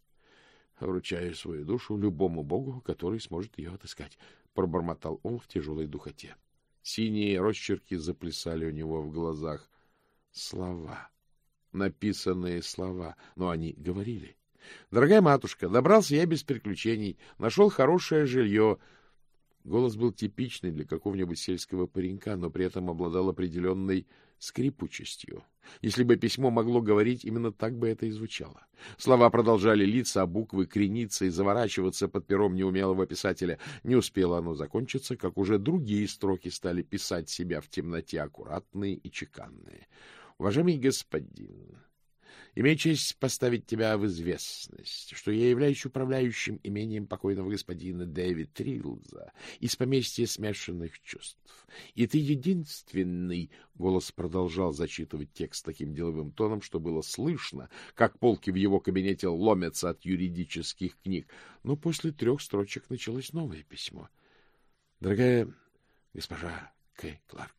«Вручаю свою душу любому богу, который сможет ее отыскать», — пробормотал он в тяжелой духоте. Синие росчерки заплясали у него в глазах. Слова, написанные слова, но они говорили. «Дорогая матушка, добрался я без приключений, нашел хорошее жилье». Голос был типичный для какого-нибудь сельского паренька, но при этом обладал определенной скрипучестью. Если бы письмо могло говорить, именно так бы это и звучало. Слова продолжали литься, а буквы крениться и заворачиваться под пером неумелого писателя. Не успело оно закончиться, как уже другие строки стали писать себя в темноте, аккуратные и чеканные. «Уважаемый господин, имею честь поставить тебя в известность, что я являюсь управляющим имением покойного господина Дэвид Трилза из поместья смешанных чувств. И ты единственный...» Голос продолжал зачитывать текст таким деловым тоном, что было слышно, как полки в его кабинете ломятся от юридических книг. Но после трех строчек началось новое письмо. «Дорогая госпожа К. Кларк,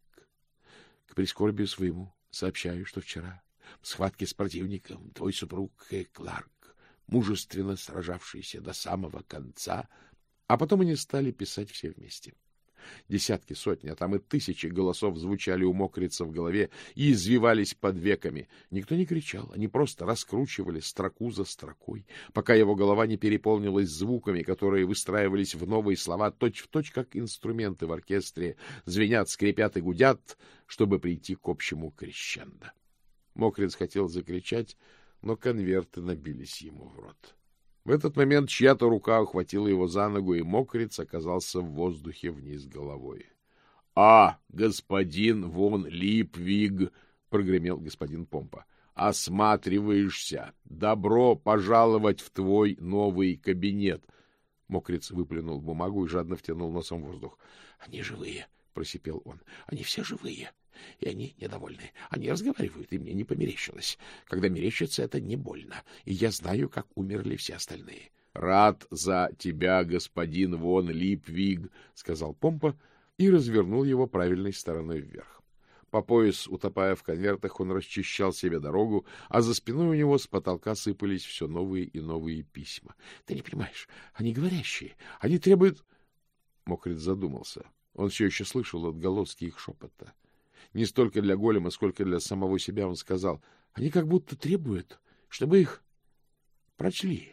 к прискорбию своему сообщаю, что вчера в схватке с противником твой супруг К. Кларк, мужественно сражавшийся до самого конца». А потом они стали писать все вместе. Десятки, сотни, а там и тысячи голосов звучали у Мокрица в голове и извивались под веками. Никто не кричал, они просто раскручивали строку за строкой, пока его голова не переполнилась звуками, которые выстраивались в новые слова, точь-в-точь, как инструменты в оркестре, звенят, скрипят и гудят, чтобы прийти к общему крещендо. Мокриц хотел закричать, но конверты набились ему в рот. В этот момент чья-то рука ухватила его за ногу, и Мокриц оказался в воздухе вниз головой. — А, господин фон Липвик, — прогремел господин Помпа, — осматриваешься. Добро пожаловать в твой новый кабинет. Мокриц выплюнул бумагу и жадно втянул носом воздух. — Они живые, — просипел он. — Они все живые. И они недовольны. Они разговаривают, и мне не померещилось. Когда мерещится, это не больно. И я знаю, как умерли все остальные. — Рад за тебя, господин фон Липвик, — сказал Помпа и развернул его правильной стороной вверх. По пояс, утопая в конвертах, он расчищал себе дорогу, а за спиной у него с потолка сыпались все новые и новые письма. — Ты не понимаешь, они говорящие. Они требуют... Мокриц задумался. Он все еще слышал отголоски их шепота. Не столько для голема, сколько для самого себя он сказал. Они как будто требуют, чтобы их прочли.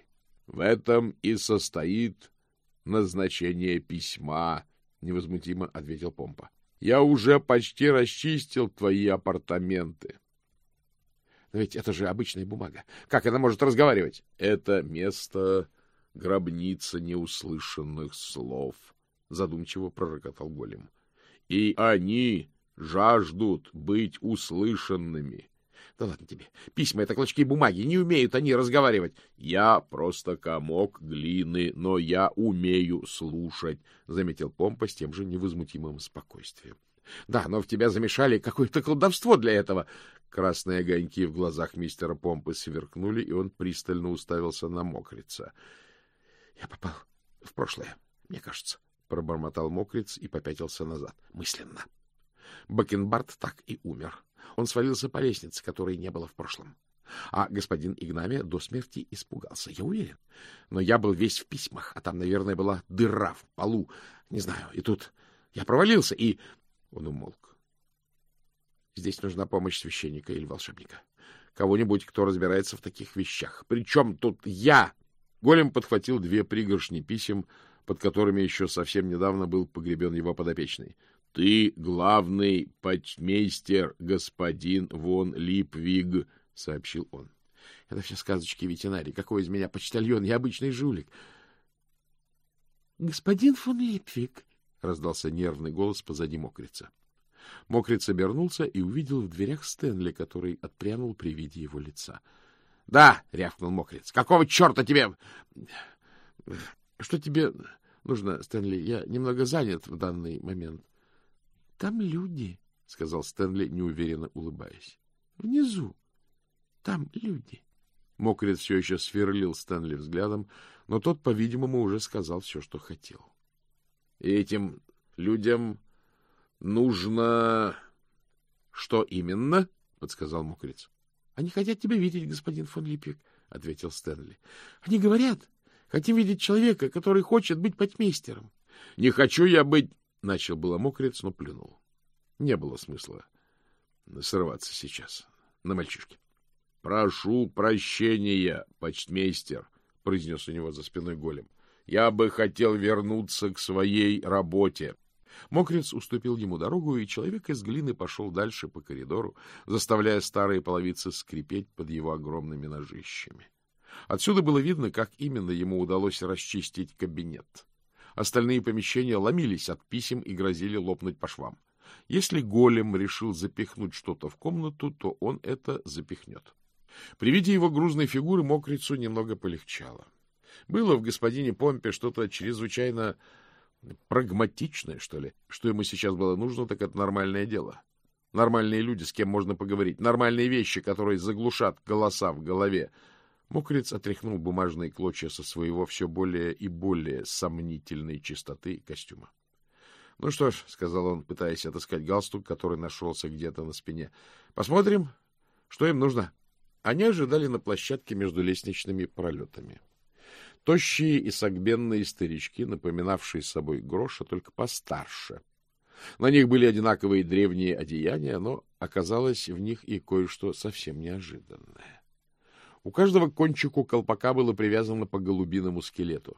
— В этом и состоит назначение письма, — невозмутимо ответил Помпа. — Я уже почти расчистил твои апартаменты. — Но ведь это же обычная бумага. Как она может разговаривать? — Это место — гробница неуслышанных слов, — задумчиво пророкотал голем. — И они жаждут быть услышанными. — Да ладно тебе. Письма — это клочки бумаги. Не умеют они разговаривать. — Я просто комок глины, но я умею слушать, — заметил Помпа с тем же невозмутимым спокойствием. — Да, но в тебя замешали какое-то колдовство для этого. Красные огоньки в глазах мистера Помпы сверкнули, и он пристально уставился на Мокрица. — Я попал в прошлое, мне кажется, — пробормотал Мокриц и попятился назад, мысленно. Бакенбард так и умер. Он свалился по лестнице, которой не было в прошлом. А господин Игнамия до смерти испугался, я уверен. Но я был весь в письмах, а там, наверное, была дыра в полу. Не знаю, и тут я провалился, и... Он умолк. Здесь нужна помощь священника или волшебника. Кого-нибудь, кто разбирается в таких вещах. Причем тут я? Голем подхватил две пригоршни писем, под которыми еще совсем недавно был погребен его подопечный. — Ты главный почтмейстер, господин фон Липвиг, — сообщил он. — Это все сказочки ветеринарий. Какой из меня почтальон? Я обычный жулик. — Господин фон Липвиг, — раздался нервный голос позади Мокрица. Мокриц обернулся и увидел в дверях Стэнли, который отпрянул при виде его лица. — Да, — рявкнул Мокриц, — какого черта тебе... — Что тебе нужно, Стэнли? Я немного занят в данный момент. — Там люди, — сказал Стэнли, неуверенно улыбаясь. — Внизу. Там люди. Мокриц все еще сверлил Стэнли взглядом, но тот, по-видимому, уже сказал все, что хотел. — Этим людям нужно... — Что именно? — подсказал Мокриц. — Они хотят тебя видеть, господин фон Липвиг, — ответил Стэнли. — Они говорят, хотим видеть человека, который хочет быть почтмейстером. — Не хочу я быть... — начал было Мокриц, но плюнул. Не было смысла срываться сейчас на мальчишке. — Прошу прощения, почтмейстер, — произнес у него за спиной голем. — Я бы хотел вернуться к своей работе. Мокриц уступил ему дорогу, и человек из глины пошел дальше по коридору, заставляя старые половицы скрипеть под его огромными ножищами. Отсюда было видно, как именно ему удалось расчистить кабинет. Остальные помещения ломились от писем и грозили лопнуть по швам. Если голем решил запихнуть что-то в комнату, то он это запихнет. При виде его грузной фигуры Мокрицу немного полегчало. Было в господине Помпе что-то чрезвычайно прагматичное, что ли. Что ему сейчас было нужно, так это нормальное дело. Нормальные люди, с кем можно поговорить. Нормальные вещи, которые заглушат голоса в голове. Мокриц отряхнул бумажные клочья со своего все более и более сомнительной чистоты костюма. — Ну что ж, — сказал он, пытаясь отыскать галстук, который нашелся где-то на спине. — Посмотрим, что им нужно. Они ожидали на площадке между лестничными пролетами. Тощие и согбенные старички, напоминавшие собой Гроша, только постарше. На них были одинаковые древние одеяния, но оказалось в них и кое-что совсем неожиданное. У каждого к кончику колпака было привязано по голубиному скелету.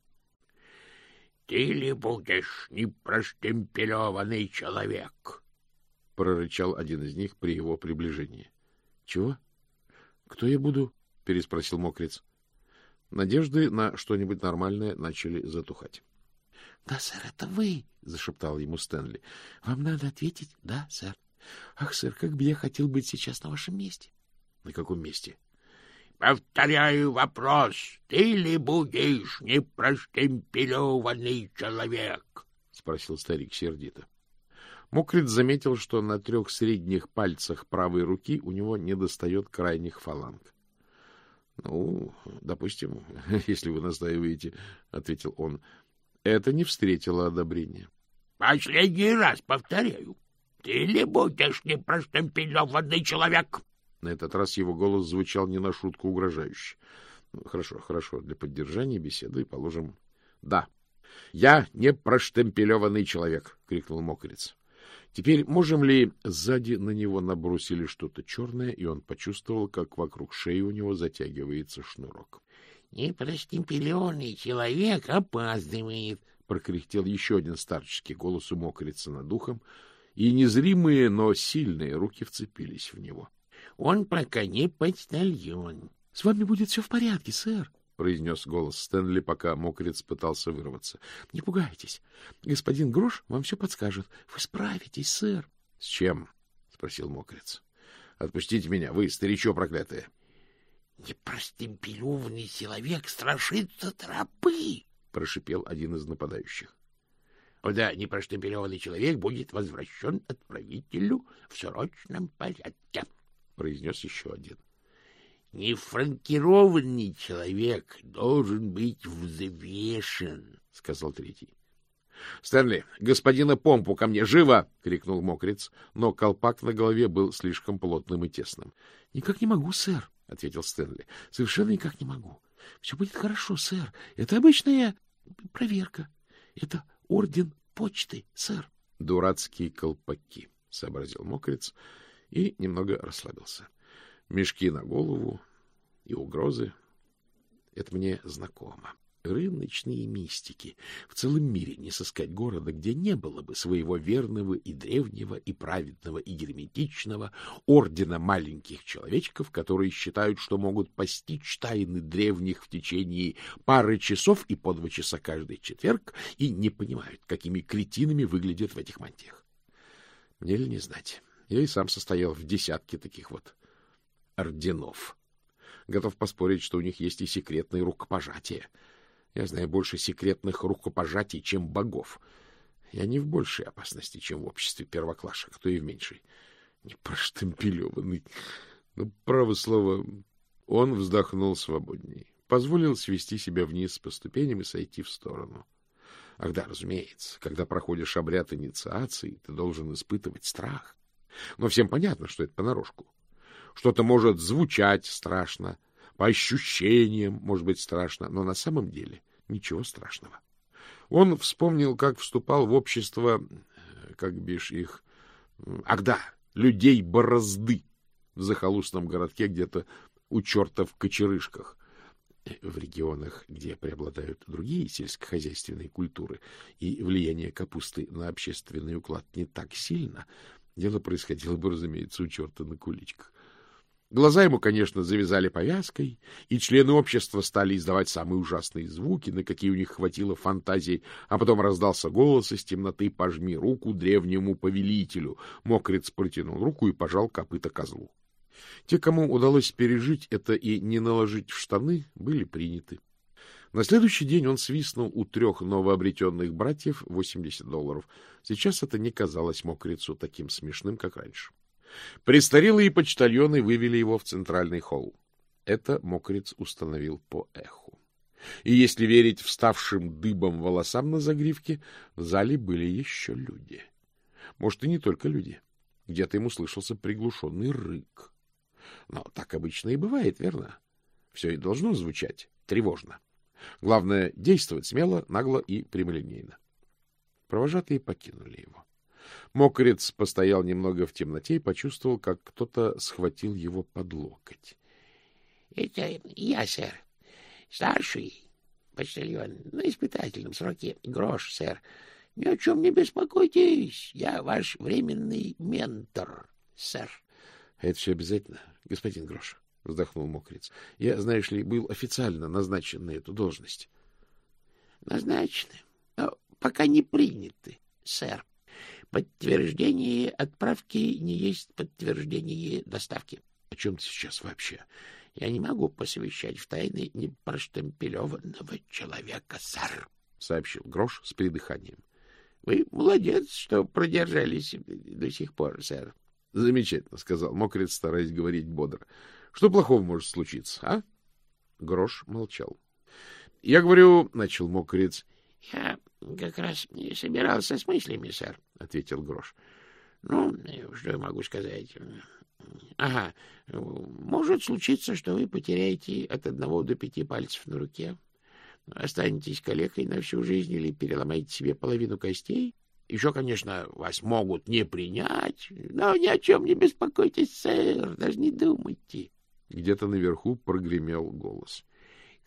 — Ты ли будешь непроштемпелеванный человек? — прорычал один из них при его приближении. — Чего? Кто я буду? — переспросил Мокриц. Надежды на что-нибудь нормальное начали затухать. — Да, сэр, это вы, — зашептал ему Стэнли. — Вам надо ответить, да, сэр. Ах, сэр, как бы я хотел быть сейчас на вашем месте. — На каком месте? — Повторяю вопрос. Ты ли будешь непроштемпелеванный человек? — спросил старик сердито. Мокриц заметил, что на трех средних пальцах правой руки у него недостает крайних фаланг. — Ну, допустим, если вы настаиваете, — ответил он. Это не встретило одобрения. — Последний раз повторяю. Ты ли будешь непроштемпелеванный человек? На этот раз его голос звучал не на шутку угрожающе. Ну, хорошо, хорошо, для поддержания беседы положим — да. — Я непроштемпелеванный человек, — крикнул Мокриц. Теперь можем ли... Сзади на него набросили что-то черное, и он почувствовал, как вокруг шеи у него затягивается шнурок. — — Непростемпеленный человек опаздывает, — прокряхтел еще один старческий голос у мокрица над ухом, и незримые, но сильные руки вцепились в него. — Он пока не почтальон. — С вами будет все в порядке, сэр, — произнес голос Стэнли, пока мокрец пытался вырваться. — Не пугайтесь. Господин Грош вам все подскажет. Вы справитесь, сэр. — С чем? — спросил мокрец. — Отпустите меня, вы старичок проклятое. — Непростемпелюванный человек страшится тропы, — прошипел один из нападающих. — Да, непроштемпелеванный человек будет возвращен отправителю в срочном порядке, — произнес еще один. — Нефранкированный человек должен быть взвешен, — сказал третий. — Стэнли, господина Помпу ко мне, живо! — крикнул мокрец, но колпак на голове был слишком плотным и тесным. — Никак не могу, сэр, — ответил Стэнли. — Совершенно никак не могу. Все будет хорошо, сэр. Это обычная проверка. Это орден почты, сэр. — Дурацкие колпаки, — сообразил мокрец и немного расслабился. Мешки на голову и угрозы — это мне знакомо. Рыночные мистики. В целом мире не сыскать города, где не было бы своего верного и древнего, и праведного, и герметичного ордена маленьких человечков, которые считают, что могут постичь тайны древних в течение пары часов и по два часа каждый четверг, и не понимают, какими кретинами выглядят в этих мантиях. Мне ли не знать? Я и сам состоял в десятке таких вот орденов. Готов поспорить, что у них есть и секретные рукопожатия. Я знаю больше секретных рукопожатий, чем богов. Я не в большей опасности, чем в обществе первоклашек, а то и в меньшей. Непроштемпелеванный. Ну, право слово, он вздохнул свободней. Позволил свести себя вниз по ступеням и сойти в сторону. Ах да, разумеется, когда проходишь обряд инициации, ты должен испытывать страх. Но всем понятно, что это понарошку. Что-то может звучать страшно, по ощущениям может быть страшно, но на самом деле ничего страшного. Он вспомнил, как вступал в общество, как бишь их, ах да, людей-борозды в захолустном городке где-то у черта в Кочерышках. В регионах, где преобладают другие сельскохозяйственные культуры и влияние капусты на общественный уклад не так сильно, дело происходило бы, разумеется, у черта на куличках. Глаза ему, конечно, завязали повязкой, и члены общества стали издавать самые ужасные звуки, на какие у них хватило фантазии, а потом раздался голос из темноты: «Пожми руку древнему повелителю». Мокрец протянул руку и пожал копыто козлу. Те, кому удалось пережить это и не наложить в штаны, были приняты. На следующий день он свистнул у трех новообретенных братьев восемьдесят долларов. Сейчас это не казалось мокрецу таким смешным, как раньше. Престарелые почтальоны вывели его в центральный холл. Это мокрец установил по эху. И если верить вставшим дыбом волосам на загривке, в зале были еще люди. Может, и не только люди. Где-то ему слышался приглушенный рык. Но так обычно и бывает, верно? Все и должно звучать тревожно. Главное — действовать смело, нагло и прямолинейно. Провожатые покинули его. Мокрец постоял немного в темноте и почувствовал, как кто-то схватил его под локоть. — Это я, сэр. Старший почтальон на испытательном сроке. Грош, сэр. Ни о чем не беспокойтесь. Я ваш временный ментор, сэр. — Это все обязательно, господин Грош? — вздохнул мокрец. — Я, знаешь ли, был официально назначен на эту должность. — Назначены, но пока не приняты, сэр. Подтверждение отправки не есть подтверждение доставки. — О чем ты сейчас вообще? Я не могу посвящать в тайны непроштемпелеванного человека, сэр, — сообщил Грош с придыханием. — Вы молодец, что продержались до сих пор, сэр. — Замечательно, — сказал мокрец, стараясь говорить бодро. — Что плохого может случиться, а? Грош молчал. — Я говорю, — начал мокрец. — Я как раз не собирался с мыслями, сэр, — ответил Грош. — Ну, что я могу сказать? Ага, может случиться, что вы потеряете от одного до пяти пальцев на руке, останетесь калекой на всю жизнь или переломаете себе половину костей. Еще, конечно, вас могут не принять, но ни о чем не беспокойтесь, сэр, даже не думайте. Где-то наверху прогремел голос. —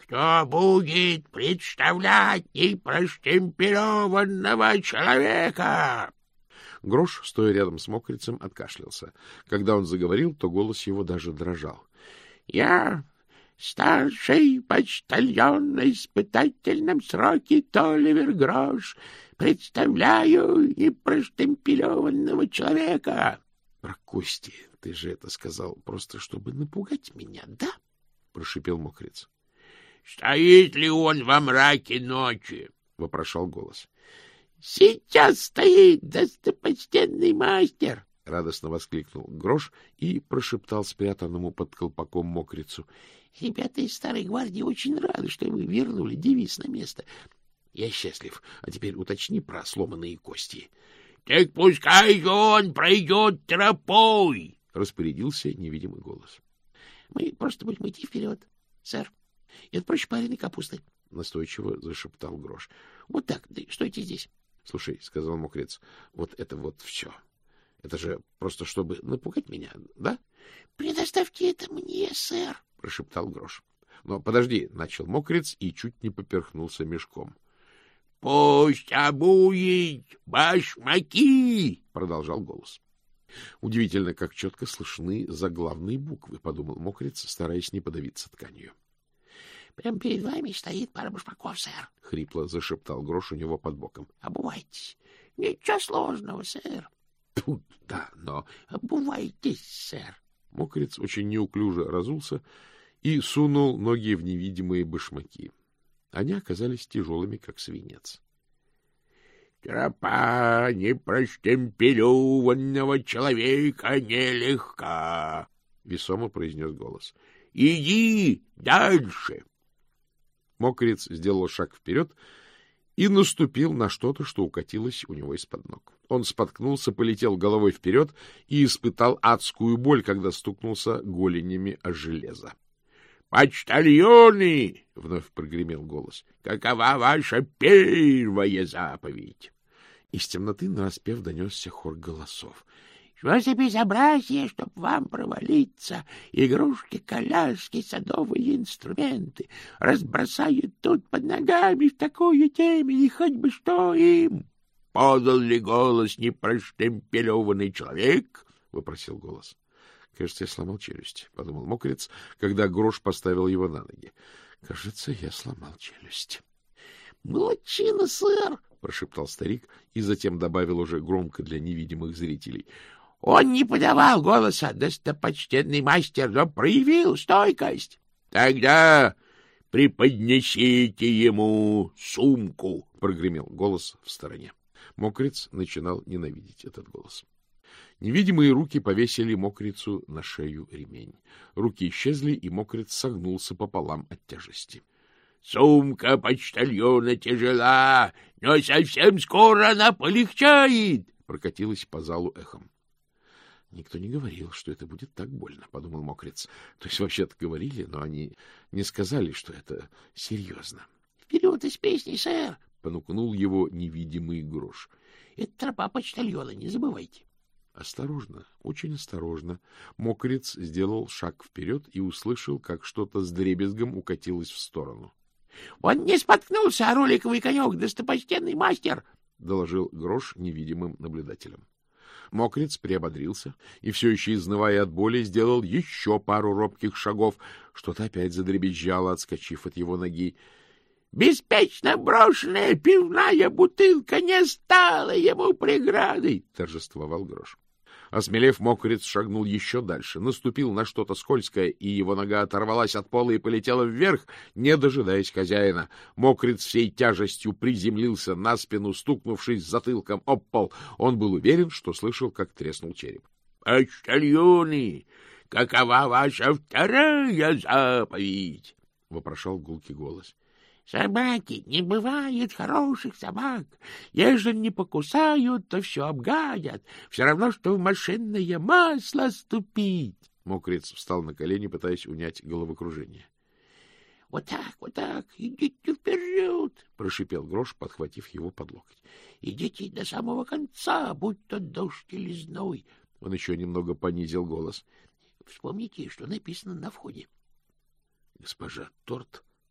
Кто будет представлять непроштемпелованного человека? Грош, стоя рядом с Мокрицем, откашлялся. Когда он заговорил, то голос его даже дрожал. — Я старший почтальон на испытательном сроке Толивер Грош, представляю непроштемпелованного человека. — Прокости, ты же это сказал просто, чтобы напугать меня, да? — прошипел Мокриц. — Стоит ли он во мраке ночи? — вопрошал голос. — Сейчас стоит, достопочтенный мастер! — радостно воскликнул Грош и прошептал спрятанному под колпаком Мокрицу. — Ребята из Старой Гвардии очень рады, что вы вернули девиз на место. Я счастлив. А теперь уточни про сломанные кости. — Так пускай же он пройдет тропой! — распорядился невидимый голос. — Мы просто будем идти вперед, сэр. Это проще пареной капусты. — настойчиво зашептал Грош. — Вот так, да стойте здесь. — Слушай, — сказал Мокрец, — вот это вот все. Это же просто чтобы напугать меня, да? — Предоставьте это мне, сэр, — прошептал Грош. — Но подожди, — начал Мокрец и чуть не поперхнулся мешком. — Пусть обует башмаки! — продолжал голос. Удивительно, как четко слышны заглавные буквы, — подумал Мокрец, стараясь не подавиться тканью. — Прямо перед вами стоит пара башмаков, сэр, — хрипло зашептал Грош у него под боком. — Обувайтесь. — Ничего сложного, сэр. — Тьфу, да, но... — Обувайтесь, сэр. Мокрец очень неуклюже разулся и сунул ноги в невидимые башмаки. Они оказались тяжелыми, как свинец. — Тропа непроштемпелеванного человека нелегка, — весомо произнес голос. — Иди дальше. Мокрец сделал шаг вперед и наступил на что-то, что укатилось у него из-под ног. Он споткнулся, полетел головой вперед и испытал адскую боль, когда стукнулся голенями о железо. — Почтальоны! — вновь прогремел голос. — Какова ваша первая заповедь? Из темноты нараспев донесся хор голосов. — Что за безобразие, чтоб вам провалиться? Игрушки, коляски, садовые инструменты разбросают тут под ногами в такую темень, и хоть бы что им. — Подал ли голос непроштемпелеванный человек? — вопросил голос. — Кажется, я сломал челюсть, — подумал Мокрец, когда Грош поставил его на ноги. — Кажется, я сломал челюсть. — Молодчина, сэр! — прошептал старик и затем добавил уже громко для невидимых зрителей. — Он не подавал голоса, достопочтенный мастер, но проявил стойкость. — Тогда преподнесите ему сумку, — прогремел голос в стороне. Мокрец начинал ненавидеть этот голос. Невидимые руки повесили Мокрицу на шею ремень. Руки исчезли, и Мокрец согнулся пополам от тяжести. — Сумка почтальона тяжела, но совсем скоро она полегчает, — прокатилась по залу эхом. — Никто не говорил, что это будет так больно, — подумал Мокрец. То есть вообще-то говорили, но они не сказали, что это серьезно. — Вперед из песни, сэр! — понукнул его невидимый Грош. — Это тропа почтальона, не забывайте. Осторожно, очень осторожно. Мокрец сделал шаг вперед и услышал, как что-то с дребезгом укатилось в сторону. — Он не споткнулся, а роликовый конек, достопочтенный мастер! — доложил Грош невидимым наблюдателям. Мокрец приободрился и, все еще изнывая от боли, сделал еще пару робких шагов. Что-то опять задребезжало, отскочив от его ноги. — Беспечно брошенная пивная бутылка не стала ему преградой! — торжествовал Грош. Осмелев, Мокрец шагнул еще дальше, наступил на что-то скользкое, и его нога оторвалась от пола и полетела вверх, не дожидаясь хозяина. Мокрец всей тяжестью приземлился на спину, стукнувшись затылком об пол. Он был уверен, что слышал, как треснул череп. — Почтальоны, какова ваша вторая заповедь? — вопрошал гулкий голос. — Собаки, не бывает хороших собак. Ежели не покусают, то все обгадят. Все равно, что в машинное масло ступить. Мокрец встал на колени, пытаясь унять головокружение. — Вот так, вот так, идите вперед, — прошипел Грош, подхватив его под локоть. — Идите до самого конца, будь то дождь или зной. Он еще немного понизил голос. — Вспомните, что написано на входе. — Госпожа Торт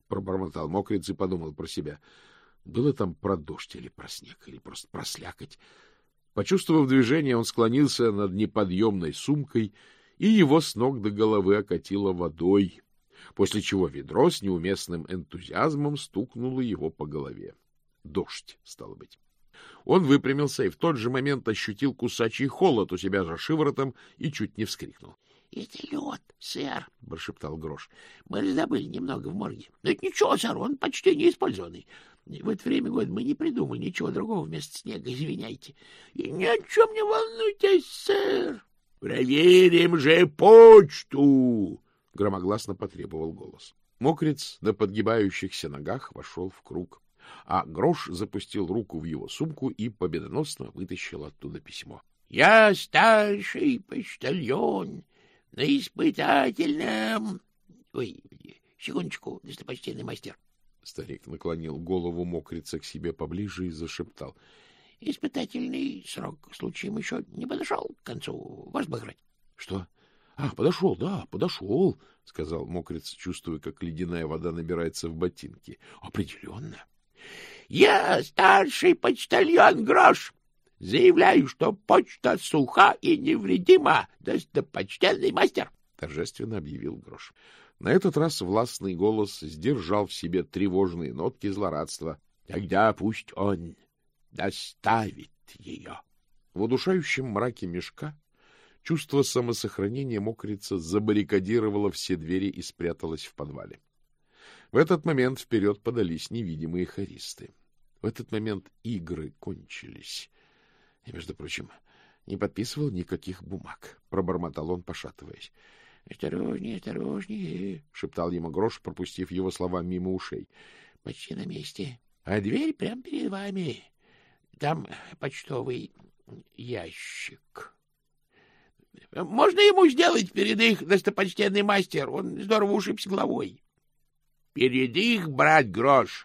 пробормотал Мокриц и подумал про себя. Было там про дождь или про снег, или просто про слякоть. Почувствовав движение, он склонился над неподъемной сумкой, и его с ног до головы окатило водой, после чего ведро с неуместным энтузиазмом стукнуло его по голове. Дождь, стало быть. Он выпрямился и в тот же момент ощутил кусачий холод у себя за шиворотом и чуть не вскрикнул. — Это лед, сэр, — прошептал Грош. — Мы раздобыли немного в морге. Но это ничего, сэр, он почти не использованный. В это время года мы не придумали ничего другого вместо снега, извиняйте. И ни о чем не волнуйтесь, сэр. — Проверим же почту! — громогласно потребовал голос. Мокриц на подгибающихся ногах вошел в круг, а Грош запустил руку в его сумку и победоносно вытащил оттуда письмо. — Я старший почтальон на испытательном... Ой, секундочку, достопочтенный мастер. Старик наклонил голову Мокрица к себе поближе и зашептал. — Испытательный срок случаем еще не подошел к концу. Вас бы играть. — Что? — А, подошел, да, подошел, — сказал Мокриц, чувствуя, как ледяная вода набирается в ботинки. — Определенно. — Я старший почтальон Грош. Заявляю, что почта суха и невредима, достопочтенный мастер, — торжественно объявил Грош. На этот раз властный голос сдержал в себе тревожные нотки злорадства. — Тогда пусть он доставит ее. В удушающем мраке мешка чувство самосохранения Мокрица забаррикадировало все двери и спряталось в подвале. В этот момент вперед подались невидимые хористы. В этот момент игры кончились. И, между прочим, не подписывал никаких бумаг, — пробормотал он, пошатываясь. — Осторожнее, осторожнее, — шептал ему Грош, пропустив его слова мимо ушей. — Почти на месте. А дверь прямо перед вами. Там почтовый ящик. Можно ему сделать перед их, достопочтенный мастер? Он здорово ушибся головой. — Перед их, брат Грош?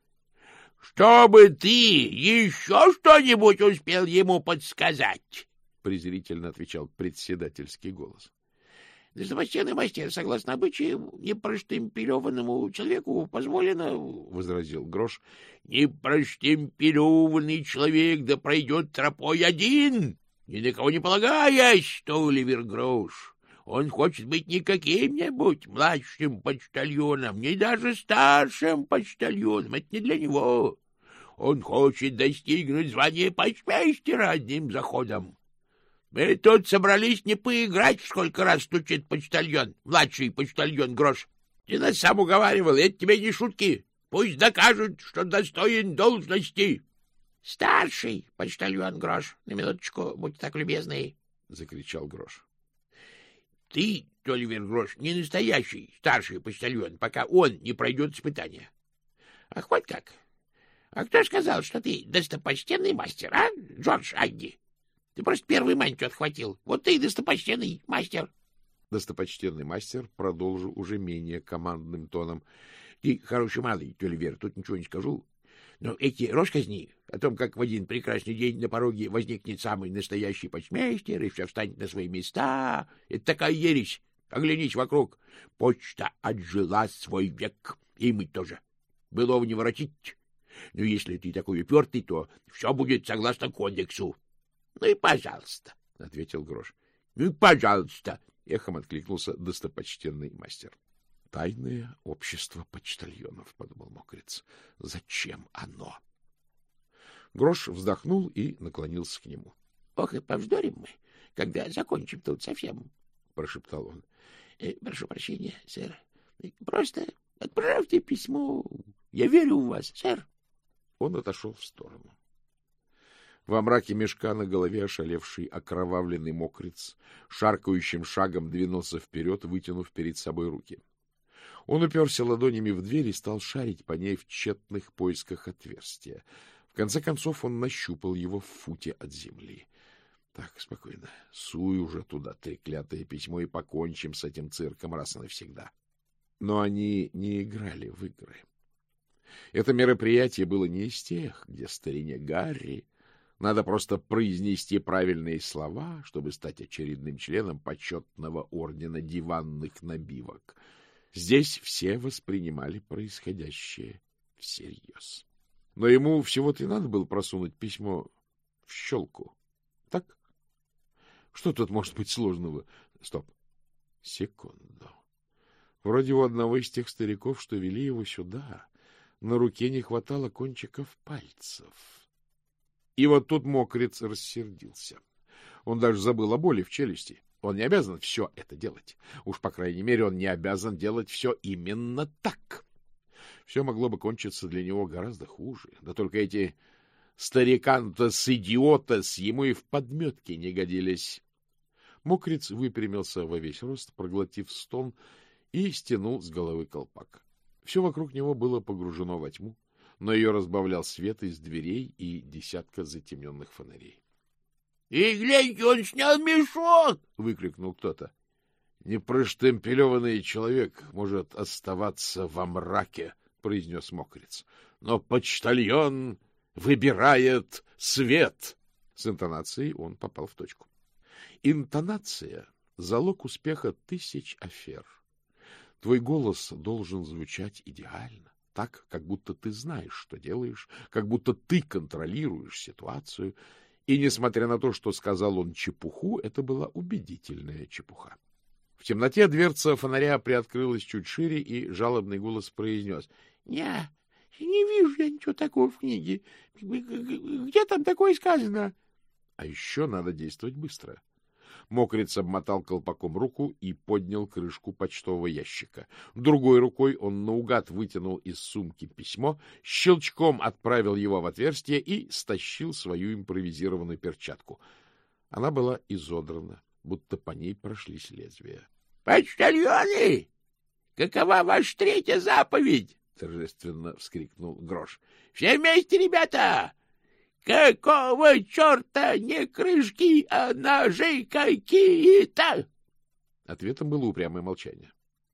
Чтобы ты еще что-нибудь успел ему подсказать? — презрительно отвечал председательский голос. — Достопочтенный мастер, согласно обычаю, непроштемпелеванному человеку позволено, — возразил Грош. — Непроштемпелеванный человек да пройдет тропой один, ни на кого не полагаясь, что Оливер Грош. Он хочет быть не каким-нибудь младшим почтальоном, не даже старшим почтальоном. Это не для него. Он хочет достигнуть звания почтмейстера одним заходом. Мы тут собрались не поиграть, сколько раз стучит почтальон, младший почтальон Грош. Ты нас сам уговаривал, это тебе не шутки. Пусть докажут, что достоин должности. — Старший почтальон Грош, на минуточку, будьте так любезны, — закричал Грош. — Ты, Оливер Грош, не настоящий старший почтальон, пока он не пройдет испытания. — Ах, вот как? А кто сказал, что ты достопочтенный мастер, а, Джордж Агги? Ты просто первый мантию отхватил. Вот ты и достопочтенный мастер. Достопочтенный мастер продолжил уже менее командным тоном. — Ты хороший малый, Оливер, тут ничего не скажу. Но эти росказни о том, как в один прекрасный день на пороге возникнет самый настоящий почтмейстер и все встанет на свои места, это такая ересь. Оглянись вокруг. Почта отжила свой век, и мы тоже. Былого не воротить. Но если ты такой упертый, то все будет согласно кодексу. — Ну и пожалуйста, — ответил Грош. — Ну и пожалуйста, — эхом откликнулся достопочтенный мастер. — Тайное общество почтальонов, — подумал Мокриц. — Зачем оно? Грош вздохнул и наклонился к нему. — Ох, и повздорим мы, когда закончим тут совсем, — прошептал он. Э, — Прошу прощения, сэр. Просто отправьте письмо. Я верю в вас, сэр. Он отошел в сторону. Во мраке мешка на голове ошалевший окровавленный Мокриц шаркающим шагом двинулся вперед, вытянув перед собой руки. Он уперся ладонями в дверь и стал шарить по ней в тщетных поисках отверстия. В конце концов он нащупал его в футе от земли. Так, спокойно, суй уже туда треклятое письмо и покончим с этим цирком раз и навсегда. Но они не играли в игры. Это мероприятие было не из тех, где старине Гарри надо просто произнести правильные слова, чтобы стать очередным членом почетного ордена диванных набивок. Здесь все воспринимали происходящее всерьез. Но ему всего-то и надо было просунуть письмо в щелку. Так? Что тут может быть сложного? Стоп. Секунду. Вроде у одного из тех стариков, что вели его сюда, на руке не хватало кончиков пальцев. И вот тут Мокриц рассердился. Он даже забыл о боли в челюсти. Он не обязан все это делать. Уж, по крайней мере, он не обязан делать все именно так. Все могло бы кончиться для него гораздо хуже. Да только эти старикан-то с идиота-с ему и в подметке не годились. Мокриц выпрямился во весь рост, проглотив стон, и стянул с головы колпак. Все вокруг него было погружено во тьму, но ее разбавлял свет из дверей и десятка затемненных фонарей. — И гляньте, он снял мешок! — выкрикнул кто-то. — Непроштемпелеванный человек может оставаться во мраке, — произнес Мокриц. — Но почтальон выбирает свет! С интонацией он попал в точку. Интонация — залог успеха тысяч афер. Твой голос должен звучать идеально, так, как будто ты знаешь, что делаешь, как будто ты контролируешь ситуацию. И, несмотря на то, что сказал он чепуху, это была убедительная чепуха. В темноте дверца фонаря приоткрылась чуть шире, и жалобный голос произнес: — Не, не вижу я ничего такого в книге. Где там такое сказано? А еще надо действовать быстро. Мокриц обмотал колпаком руку и поднял крышку почтового ящика. Другой рукой он наугад вытянул из сумки письмо, щелчком отправил его в отверстие и стащил свою импровизированную перчатку. Она была изодрана, будто по ней прошлись лезвия. — Почтальоны! Какова ваша третья заповедь? — торжественно вскрикнул Грош. — Все вместе, ребята! Какого черта не крышки, а ножи какие-то? Ответом было упрямое молчание.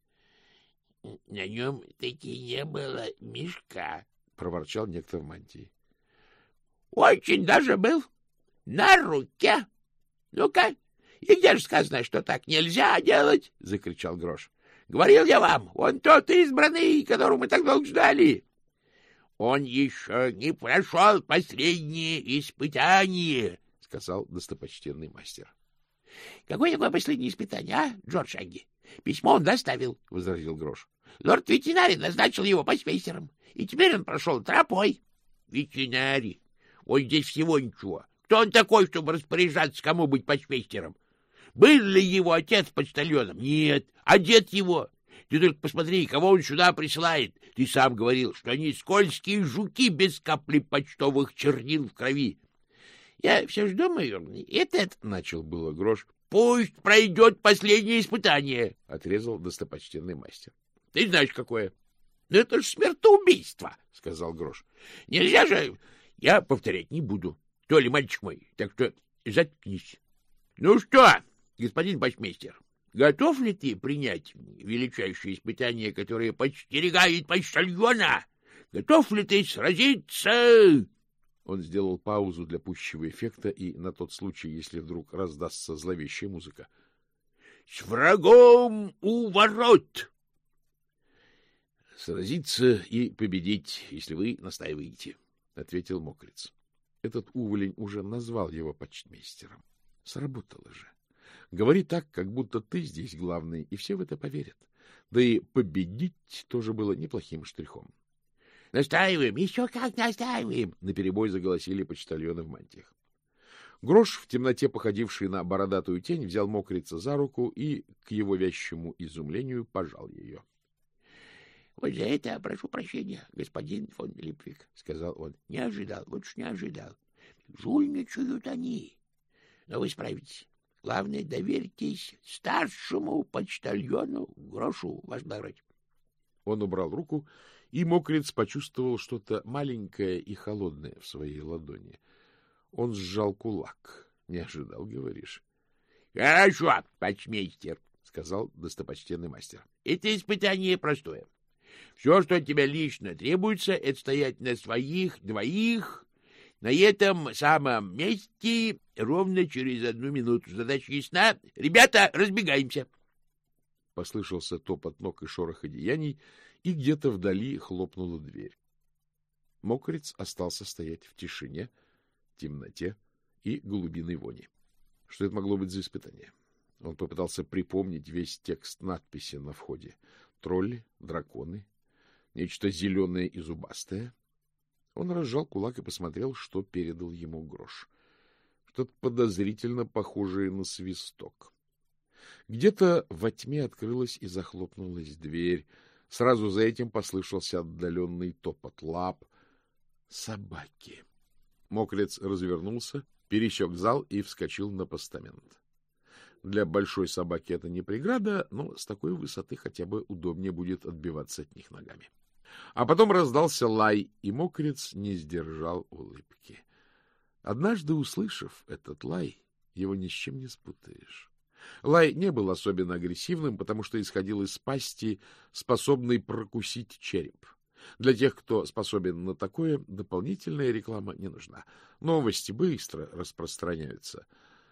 — На нем таки не было мешка, — проворчал некто в мантии. — Очень даже был. На руке. Ну-ка, и где же сказано, что так нельзя делать? — закричал Грош. — Говорил я вам, он тот избранный, которого мы так долго ждали. Он еще не прошел последнее испытание, — сказал достопочтенный мастер. — Какое такое последнее испытание, а, Джордж Агги? Письмо он доставил, — возразил Грош. — Лорд-ветеринарий назначил его почтмейстером, и теперь он прошел тропой. — Ветеринарий? Он здесь всего ничего. Кто он такой, чтобы распоряжаться, кому быть почтмейстером? Был ли его отец почтальоном? Нет. А дед его? Ты только посмотри, кого он сюда присылает. Ты сам говорил, что они скользкие жуки без капли почтовых чернил в крови. Я все же думаю, этот, — начал было Грош. — Пусть пройдет последнее испытание, — отрезал достопочтенный мастер. — Ты знаешь, какое? — Это ж смертоубийство, — сказал Грош. — Нельзя же... Я повторять не буду. То ли, мальчик мой, так что заткнись. — Ну что, господин почтмейстер, готов ли ты принять величайшее испытание, которое подстерегает почтальона? Готов ли ты сразиться? Он сделал паузу для пущего эффекта и на тот случай, если вдруг раздастся зловещая музыка. — С врагом у ворот! — Сразиться и победить, если вы настаиваете, — ответил Мокриц. Этот уволень уже назвал его почтмейстером. Сработало же. Говори так, как будто ты здесь главный, и все в это поверят. Да и победить тоже было неплохим штрихом. — Настаиваем, еще как настаиваем! — наперебой заголосили почтальоны в мантиях. Грош, в темноте походивший на бородатую тень, взял Мокрица за руку и, к его вящему изумлению, пожал ее. — Вот за это прошу прощения, господин фон Липвик, — сказал он. — Не ожидал, лучше не ожидал. Жульничают они. Но вы справитесь. Главное, доверьтесь старшему почтальону Грошу, ваш благородие. Он убрал руку, и Мокриц почувствовал что-то маленькое и холодное в своей ладони. Он сжал кулак. Не ожидал, говоришь. — Хорошо, почтмейстер, — сказал достопочтенный мастер. — Это испытание простое. Все, что от тебя лично требуется, это стоять на своих двоих на этом самом месте ровно через одну минуту. Задача ясна. Ребята, разбегаемся. послышался топот ног и шорох одеяний, и где-то вдали хлопнула дверь. Мокрец остался стоять в тишине, темноте и голубиной вони. Что это могло быть за испытание? Он попытался припомнить весь текст надписи на входе. Тролли, драконы, нечто зеленое и зубастое. Он разжал кулак и посмотрел, что передал ему Грош. Что-то подозрительно похожее на свисток. Где-то во тьме открылась и захлопнулась дверь. Сразу за этим послышался отдаленный топот лап. Собаки. Мокрец развернулся, пересек зал и вскочил на постамент. Для большой собаки это не преграда, но с такой высоты хотя бы удобнее будет отбиваться от них ногами. А потом раздался лай, и Мокрец не сдержал улыбки. Однажды, услышав этот лай, его ни с чем не спутаешь. Лай не был особенно агрессивным, потому что исходил из пасти, способной прокусить череп. Для тех, кто способен на такое, дополнительная реклама не нужна. Новости быстро распространяются.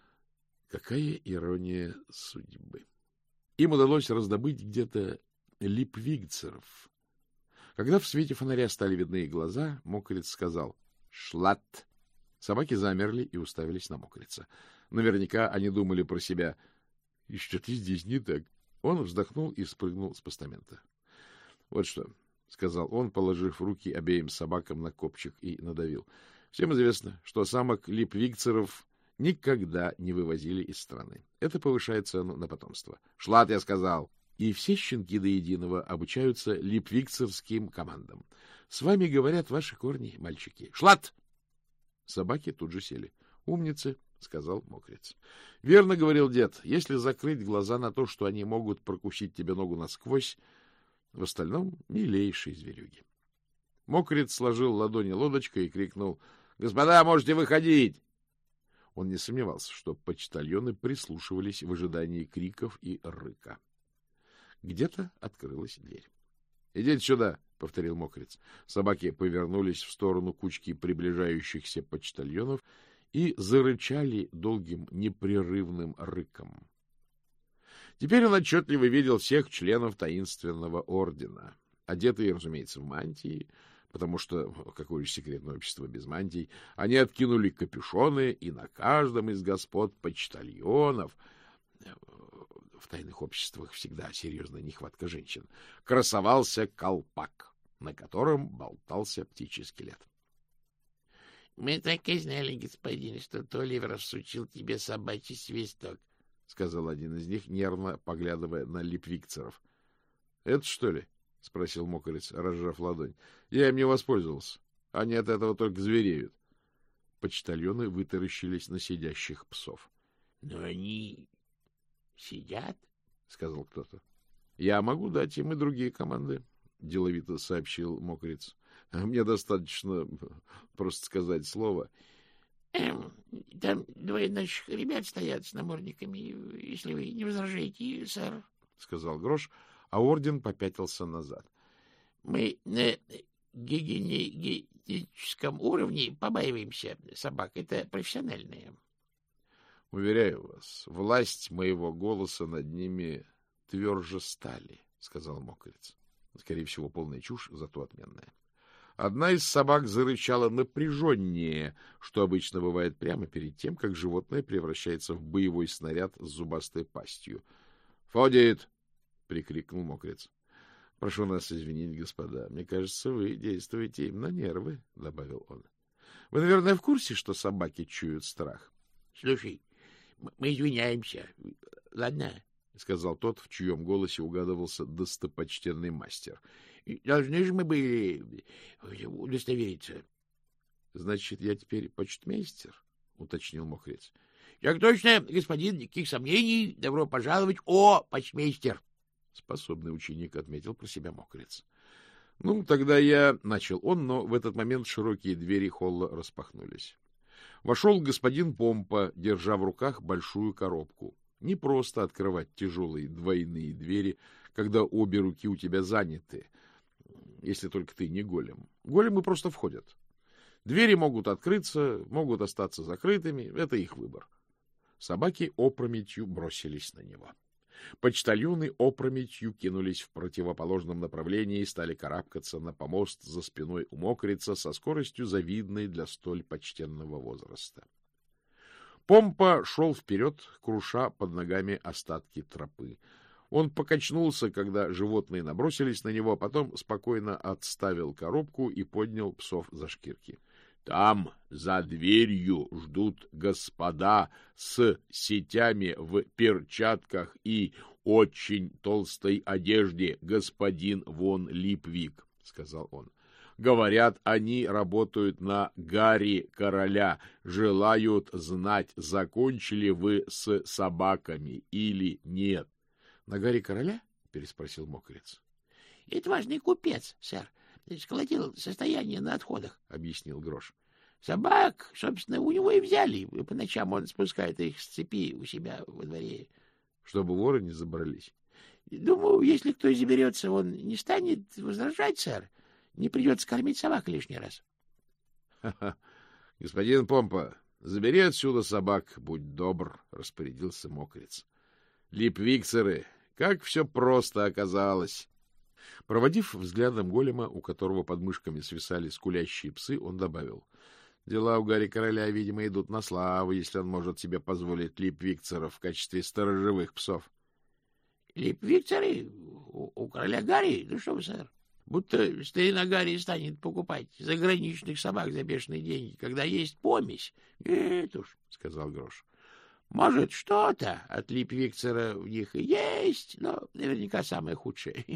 Какая ирония судьбы. Им удалось раздобыть где-то липвигцеров. Когда в свете фонаря стали видны их глаза, Мокрец сказал «Шлат». Собаки замерли и уставились на Мокреца. Наверняка они думали про себя «И что-то здесь не так». Он вздохнул и спрыгнул с постамента. — Вот что, — сказал он, положив руки обеим собакам на копчик и надавил. — Всем известно, что самок липвигцеров никогда не вывозили из страны. Это повышает цену на потомство. — Шлат, я сказал! И все щенки до единого обучаются липвигцерским командам. С вами говорят ваши корни, мальчики. — Шлат! Собаки тут же сели. — Умницы! — сказал Мокрец. — Верно говорил дед. Если закрыть глаза на то, что они могут прокусить тебе ногу насквозь, в остальном милейшие зверюги. Мокрец сложил ладони лодочкой и крикнул: — Господа, можете выходить! Он не сомневался, что почтальоны прислушивались в ожидании криков и рыка. Где-то открылась дверь. — Идите сюда! — повторил Мокрец. Собаки повернулись в сторону кучки приближающихся почтальонов и зарычали долгим непрерывным рыком. Теперь он отчетливо видел всех членов таинственного ордена, одетые, разумеется, в мантии, потому что какое же секретное общество без мантий. Они откинули капюшоны, и на каждом из господ почтальонов, в тайных обществах всегда серьезная нехватка женщин, красовался колпак, на котором болтался птичий скелет. — Мы так и знали, господин, что Толивер всучил тебе собачий свисток, — сказал один из них, нервно поглядывая на липвигцеров. — Это что ли? — спросил Мокрец, разжав ладонь. — Я им не воспользовался. Они от этого только звереют. Почтальоны вытаращились на сидящих псов. — Но они сидят, — сказал кто-то. — Я могу дать им и другие команды, — деловито сообщил Мокрец. — Мне достаточно просто сказать слово. — Эм, там двое наших ребят стоят с намордниками, если вы не возражаете, сэр, — сказал Грош, а орден попятился назад. — Мы на гигиеническом уровне побаиваемся собак. Это профессиональные. — Уверяю вас, власть моего голоса над ними тверже стали, — сказал Мокрец. Скорее всего, полная чушь, зато отменная. Одна из собак зарычала напряженнее, что обычно бывает прямо перед тем, как животное превращается в боевой снаряд с зубастой пастью. — Фодит! — прикрикнул Мокрец. — Прошу нас извинить, господа. Мне кажется, вы действуете им на нервы, — добавил он. — Вы, наверное, в курсе, что собаки чуют страх? — Слушай, мы извиняемся. Ладно, — сказал тот, в чьем голосе угадывался достопочтенный мастер. — Должны же мы были удостовериться. — Значит, я теперь почтмейстер? — уточнил Мокрец. — Так точно, господин, никаких сомнений. Добро пожаловать, о, почтмейстер! Способный ученик, — отметил про себя Мокрец. — Ну, тогда я... — начал он, но в этот момент широкие двери холла распахнулись. Вошел господин Помпа, держа в руках большую коробку. Не просто открывать тяжелые двойные двери, когда обе руки у тебя заняты, если только ты не голем. Големы просто входят. Двери могут открыться, могут остаться закрытыми. Это их выбор. Собаки опрометью бросились на него. Почтальоны опрометью кинулись в противоположном направлении и стали карабкаться на помост за спиной у мокрица со скоростью, завидной для столь почтенного возраста. Помпа шел вперед, круша под ногами остатки тропы. Он покачнулся, когда животные набросились на него, потом спокойно отставил коробку и поднял псов за шкирки. — Там, за дверью, ждут господа с сетями в перчатках и очень толстой одежде, господин Вон Липвик, — сказал он. — Говорят, они работают на Гарри Короля, желают знать, закончили вы с собаками или нет. — На Гарри Короля? — переспросил мокрец. — Это важный купец, сэр. Сколотил состояние на отходах, — объяснил Грош. — Собак, собственно, у него и взяли. И по ночам он спускает их с цепи у себя во дворе. — Чтобы воры не забрались. — Думаю, если кто и заберется, он не станет возражать, сэр. Не придется кормить собак лишний раз. — Господин Помпа, забери отсюда собак, будь добр, — распорядился мокрец. — Липвикцеры, как все просто оказалось! Проводив взглядом голема, у которого под мышками свисали скулящие псы, он добавил: — Дела у Гарри Короля, видимо, идут на славу, если он может себе позволить липвикцеров в качестве сторожевых псов. — Липвикцеры? У, у короля Гарри? Ну что вы, сэр, будто старина Гарри станет покупать заграничных собак за бешеные деньги, когда есть помесь. — Нет уж, — сказал Грош. — Может, что-то от липвикцера в них и есть, но наверняка самое худшее.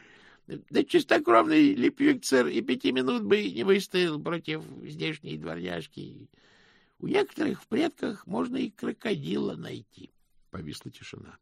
Да чистокровный липвикцер и пяти минут бы не выстоял против здешней дворняжки. У некоторых в предках можно и крокодила найти. Повисла тишина.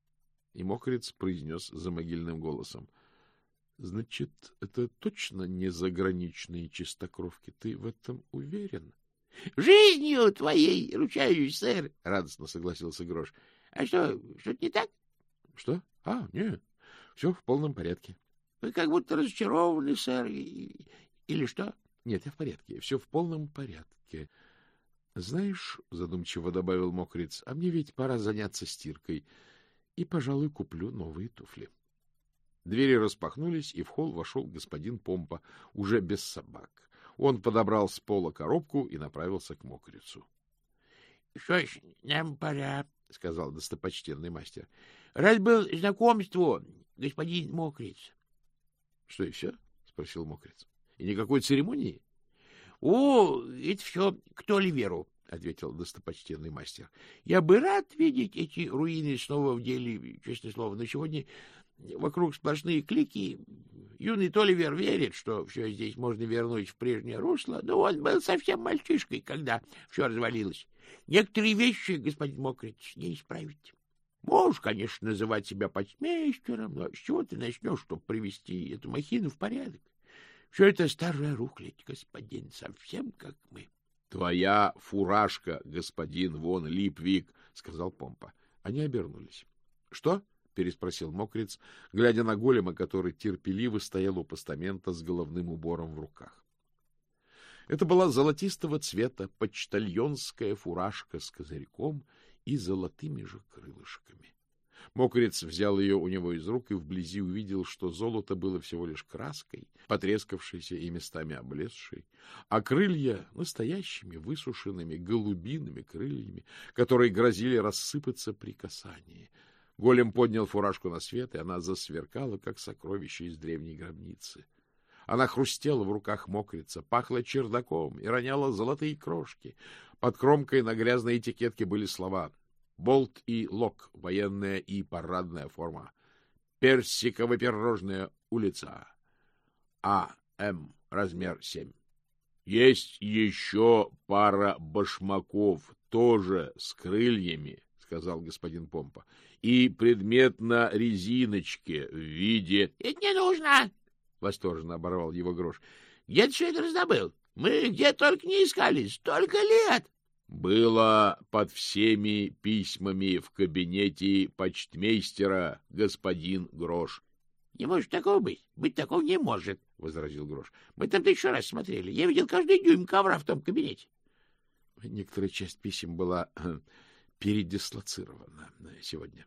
И мокрец произнес замогильным голосом: — Значит, это точно не заграничные чистокровки? Ты в этом уверен? — Жизнью твоей ручаюсь, сэр, — радостно согласился Грош. — А что, что-то не так? — Что? А, нет, все в полном порядке. — Вы как будто разочарованы, сэр, или что? — Нет, я в порядке, все в полном порядке. Знаешь, — задумчиво добавил мокрец, — а мне ведь пора заняться стиркой, и, пожалуй, куплю новые туфли. Двери распахнулись, и в холл вошел господин Помпа, уже без собак. Он подобрал с пола коробку и направился к мокрицу. — Что ж, нам пора, — сказал достопочтенный мастер. — Рад был знакомству, господин мокрец. — Что, и все? — спросил мокрец. — И никакой церемонии? — О, это все к Толиверу, — ответил достопочтенный мастер. — Я бы рад видеть эти руины снова в деле, честное слово, но сегодня вокруг сплошные клики. Юный Толивер верит, что все здесь можно вернуть в прежнее русло, но он был совсем мальчишкой, когда все развалилось. Некоторые вещи, господин мокрец, не исправить. Можешь, конечно, называть себя почтмейстером, но с чего ты начнешь, чтобы привести эту махину в порядок? Все это старая рухлядь, господин, совсем как мы. — Твоя фуражка, господин Вон Липвик, — сказал Помпа. Они обернулись. — Что? — переспросил мокрец, глядя на голема, который терпеливо стоял у постамента с головным убором в руках. Это была золотистого цвета почтальонская фуражка с козырьком и золотыми же крылышками. Мокрец взял ее у него из рук и вблизи увидел, что золото было всего лишь краской, потрескавшейся и местами облезшей, а крылья — настоящими высушенными голубиными крыльями, которые грозили рассыпаться при касании. Голем поднял фуражку на свет, и она засверкала, как сокровище из древней гробницы. Она хрустела в руках мокрица, пахла чердаком и роняла золотые крошки. Под кромкой на грязной этикетке были слова: «Болт и Лок, военная и парадная форма. Персиковое пирожное, улица. А М, размер семь. Есть еще пара башмаков, тоже с крыльями», — сказал господин Помпа, — «и предмет на резиночке в виде...» — Это не нужно! — восторженно оборвал его Грош. — Где ты все это раздобыл? Мы где только не искали, столько лет! Было под всеми письмами в кабинете почтмейстера, господин Грош. — Не может такого быть. Быть такого не может, — возразил Грош. — Мы там-то еще раз смотрели. Я видел каждый дюйм ковра в том кабинете. Некоторая часть писем была передислоцирована сегодня.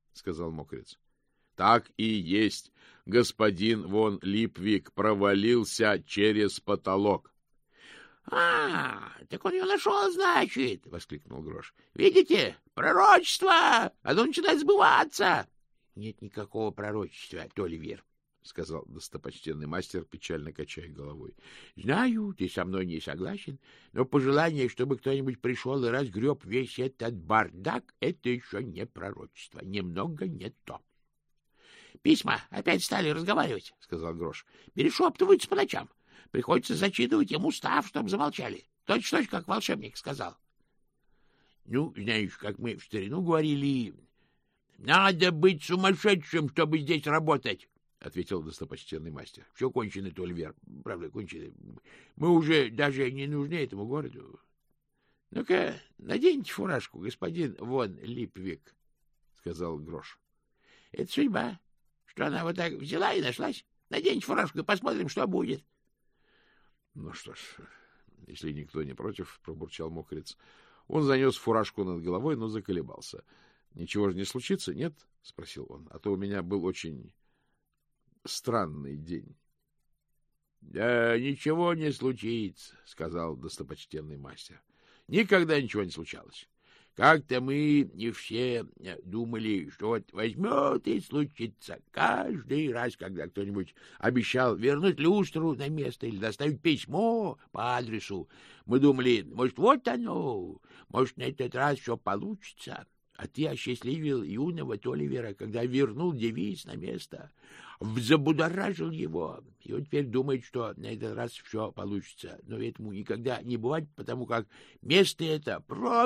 — сказал Мокриц. — Так и есть. Господин фон Липвик провалился через потолок. — А, так он ее нашел, значит, — воскликнул Грош. — Видите, пророчество! Оно начинает сбываться. — Нет никакого пророчества, Толивер, — сказал достопочтенный мастер, печально качая головой. — Знаю, ты со мной не согласен, но пожелание, чтобы кто-нибудь пришел и разгреб весь этот бардак, это еще не пророчество, немного не то. — Письма опять стали разговаривать, — сказал Грош. — Перешептываются по ночам. Приходится зачитывать им устав, чтобы замолчали. Точно, как волшебник сказал. — Ну, знаешь, как мы в старину говорили, надо быть сумасшедшим, чтобы здесь работать, — ответил достопочтенный мастер. — Все кончено, Толивер, правда, кончено. Мы уже даже не нужны этому городу. — Ну-ка, наденьте фуражку, господин фон Липвик, — сказал Грош. — Это судьба, что она вот так взяла и нашлась. Наденьте фуражку и посмотрим, что будет. — Ну что ж, если никто не против, — пробурчал Мокриц. Он занес фуражку над головой, но заколебался. — Ничего же не случится, нет? — спросил он. — А то у меня был очень странный день. — Да ничего не случится, — сказал достопочтенный мастер. — Никогда ничего не случалось. Как-то мы не все думали, что вот возьмет и случится каждый раз, когда кто-нибудь обещал вернуть люстру на место или доставить письмо по адресу. Мы думали, может, вот оно, может, на этот раз все получится. А ты осчастливил юного Толивера, когда вернул девиз на место, взбудоражил его, и он теперь думает, что на этот раз все получится. Но этому никогда не бывать, потому как место это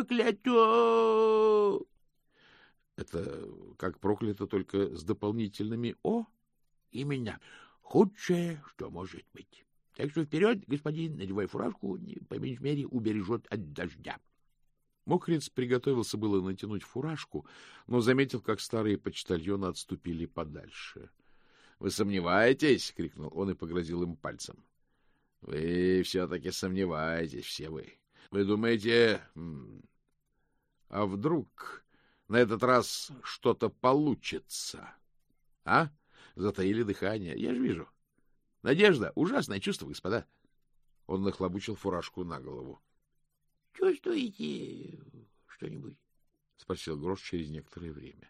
проклято. Это как проклято, только с дополнительными «о»? Именно. Худшее, что может быть. Так что вперед, господин, надевай фуражку, по меньшей мере, убережет от дождя. Мокриц приготовился было натянуть фуражку, но заметил, как старые почтальоны отступили подальше. — Вы сомневаетесь? — крикнул он и погрозил им пальцем. — Вы все-таки сомневаетесь, все вы. Вы думаете, а вдруг на этот раз что-то получится? А? Затаили дыхание. Я же вижу. Надежда — ужасное чувство, господа. Он нахлобучил фуражку на голову. — Чувствуете что-нибудь? — спросил Грош через некоторое время.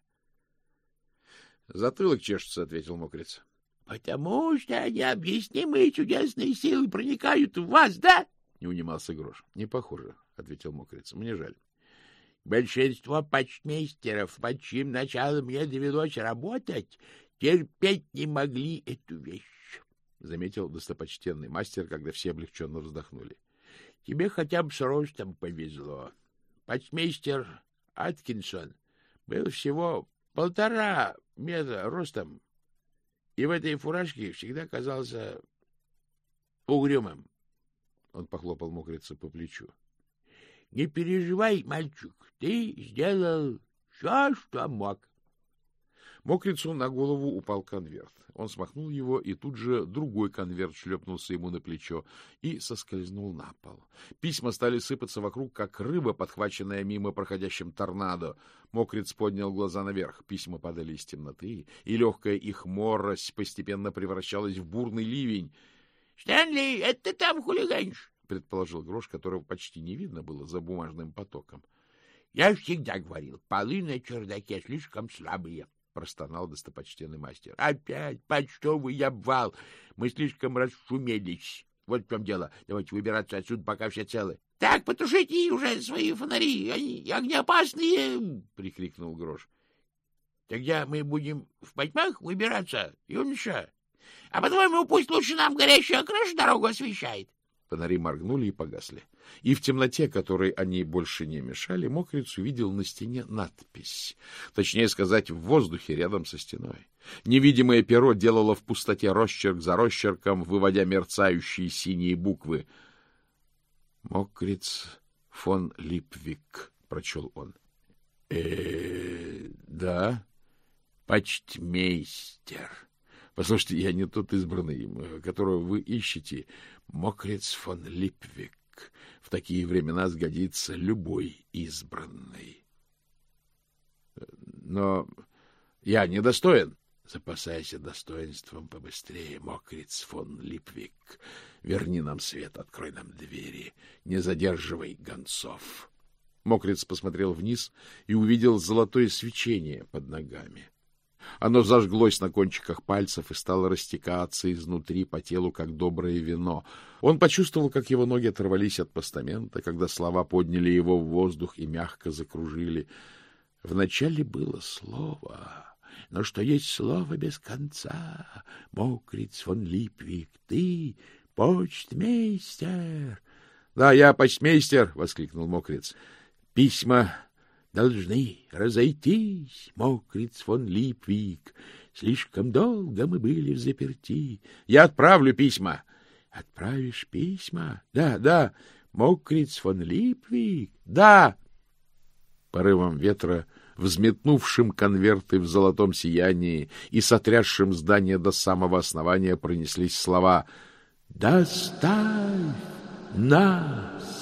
— Затылок чешется, — ответил Мокриц. — Потому что необъяснимые чудесные силы проникают в вас, да? — не унимался Грош. — Не похоже, — ответил Мокриц. — Мне жаль. — Большинство почтмейстеров, под чьим началом мне довелось работать, терпеть не могли эту вещь, — заметил достопочтенный мастер, когда все облегченно вздохнули. — Тебе хотя бы с ростом повезло. Почтмейстер Аткинсон был всего полтора метра ростом, и в этой фуражке всегда казался угрюмым. Он похлопал Мокрица по плечу. — Не переживай, мальчик, ты сделал все, что мог. Мокрицу на голову упал конверт. Он смахнул его, и тут же другой конверт шлепнулся ему на плечо и соскользнул на пол. Письма стали сыпаться вокруг, как рыба, подхваченная мимо проходящим торнадо. Мокриц поднял глаза наверх. Письма падали из темноты, и легкая их морось постепенно превращалась в бурный ливень. — Стэнли, это ты там хулиганишь? — предположил Грош, которого почти не видно было за бумажным потоком. — Я всегда говорил, полы на чердаке слишком слабые, — простонал достопочтенный мастер. — Опять почтовый обвал. Мы слишком расшумелись. Вот в чем дело. Давайте выбираться отсюда, пока все целы. — Так, потушите уже свои фонари. Они огнеопасные! — прикрикнул Грош. — Тогда мы будем в потьмах выбираться, юноша. А по-твоему, пусть лучше нам горящая крыша дорогу освещает. Фонари моргнули и погасли. И в темноте, которой они больше не мешали, Мокриц увидел на стене надпись. Точнее сказать, в воздухе рядом со стеной. Невидимое перо делало в пустоте росчерк за росчерком, выводя мерцающие синие буквы. «Мокриц фон Липвик», — прочел он. э да, почтмейстер. Послушайте, я не тот избранный, которого вы ищете. Мокриц фон Липвик. В такие времена сгодится любой избранный. Но Я недостоин. Запасайся достоинством побыстрее, Мокриц фон Липвик. Верни нам свет, открой нам двери. Не задерживай гонцов. Мокриц посмотрел вниз и увидел золотое свечение под ногами. Оно зажглось на кончиках пальцев и стало растекаться изнутри по телу, как доброе вино. Он почувствовал, как его ноги оторвались от постамента, когда слова подняли его в воздух и мягко закружили. Вначале было слово, но что есть слово без конца? Мокриц фон Липвик, ты почтмейстер. — Да, я почтмейстер! — воскликнул Мокриц. — Письма должны разойтись, Мокриц фон Липвик. Слишком долго мы были взаперти. Я отправлю письма. Отправишь письма? Да, да. Мокриц фон Липвик? Да. Порывом ветра, взметнувшим конверты в золотом сиянии и сотрясшим здание до самого основания, пронеслись слова: «Доставь нас!»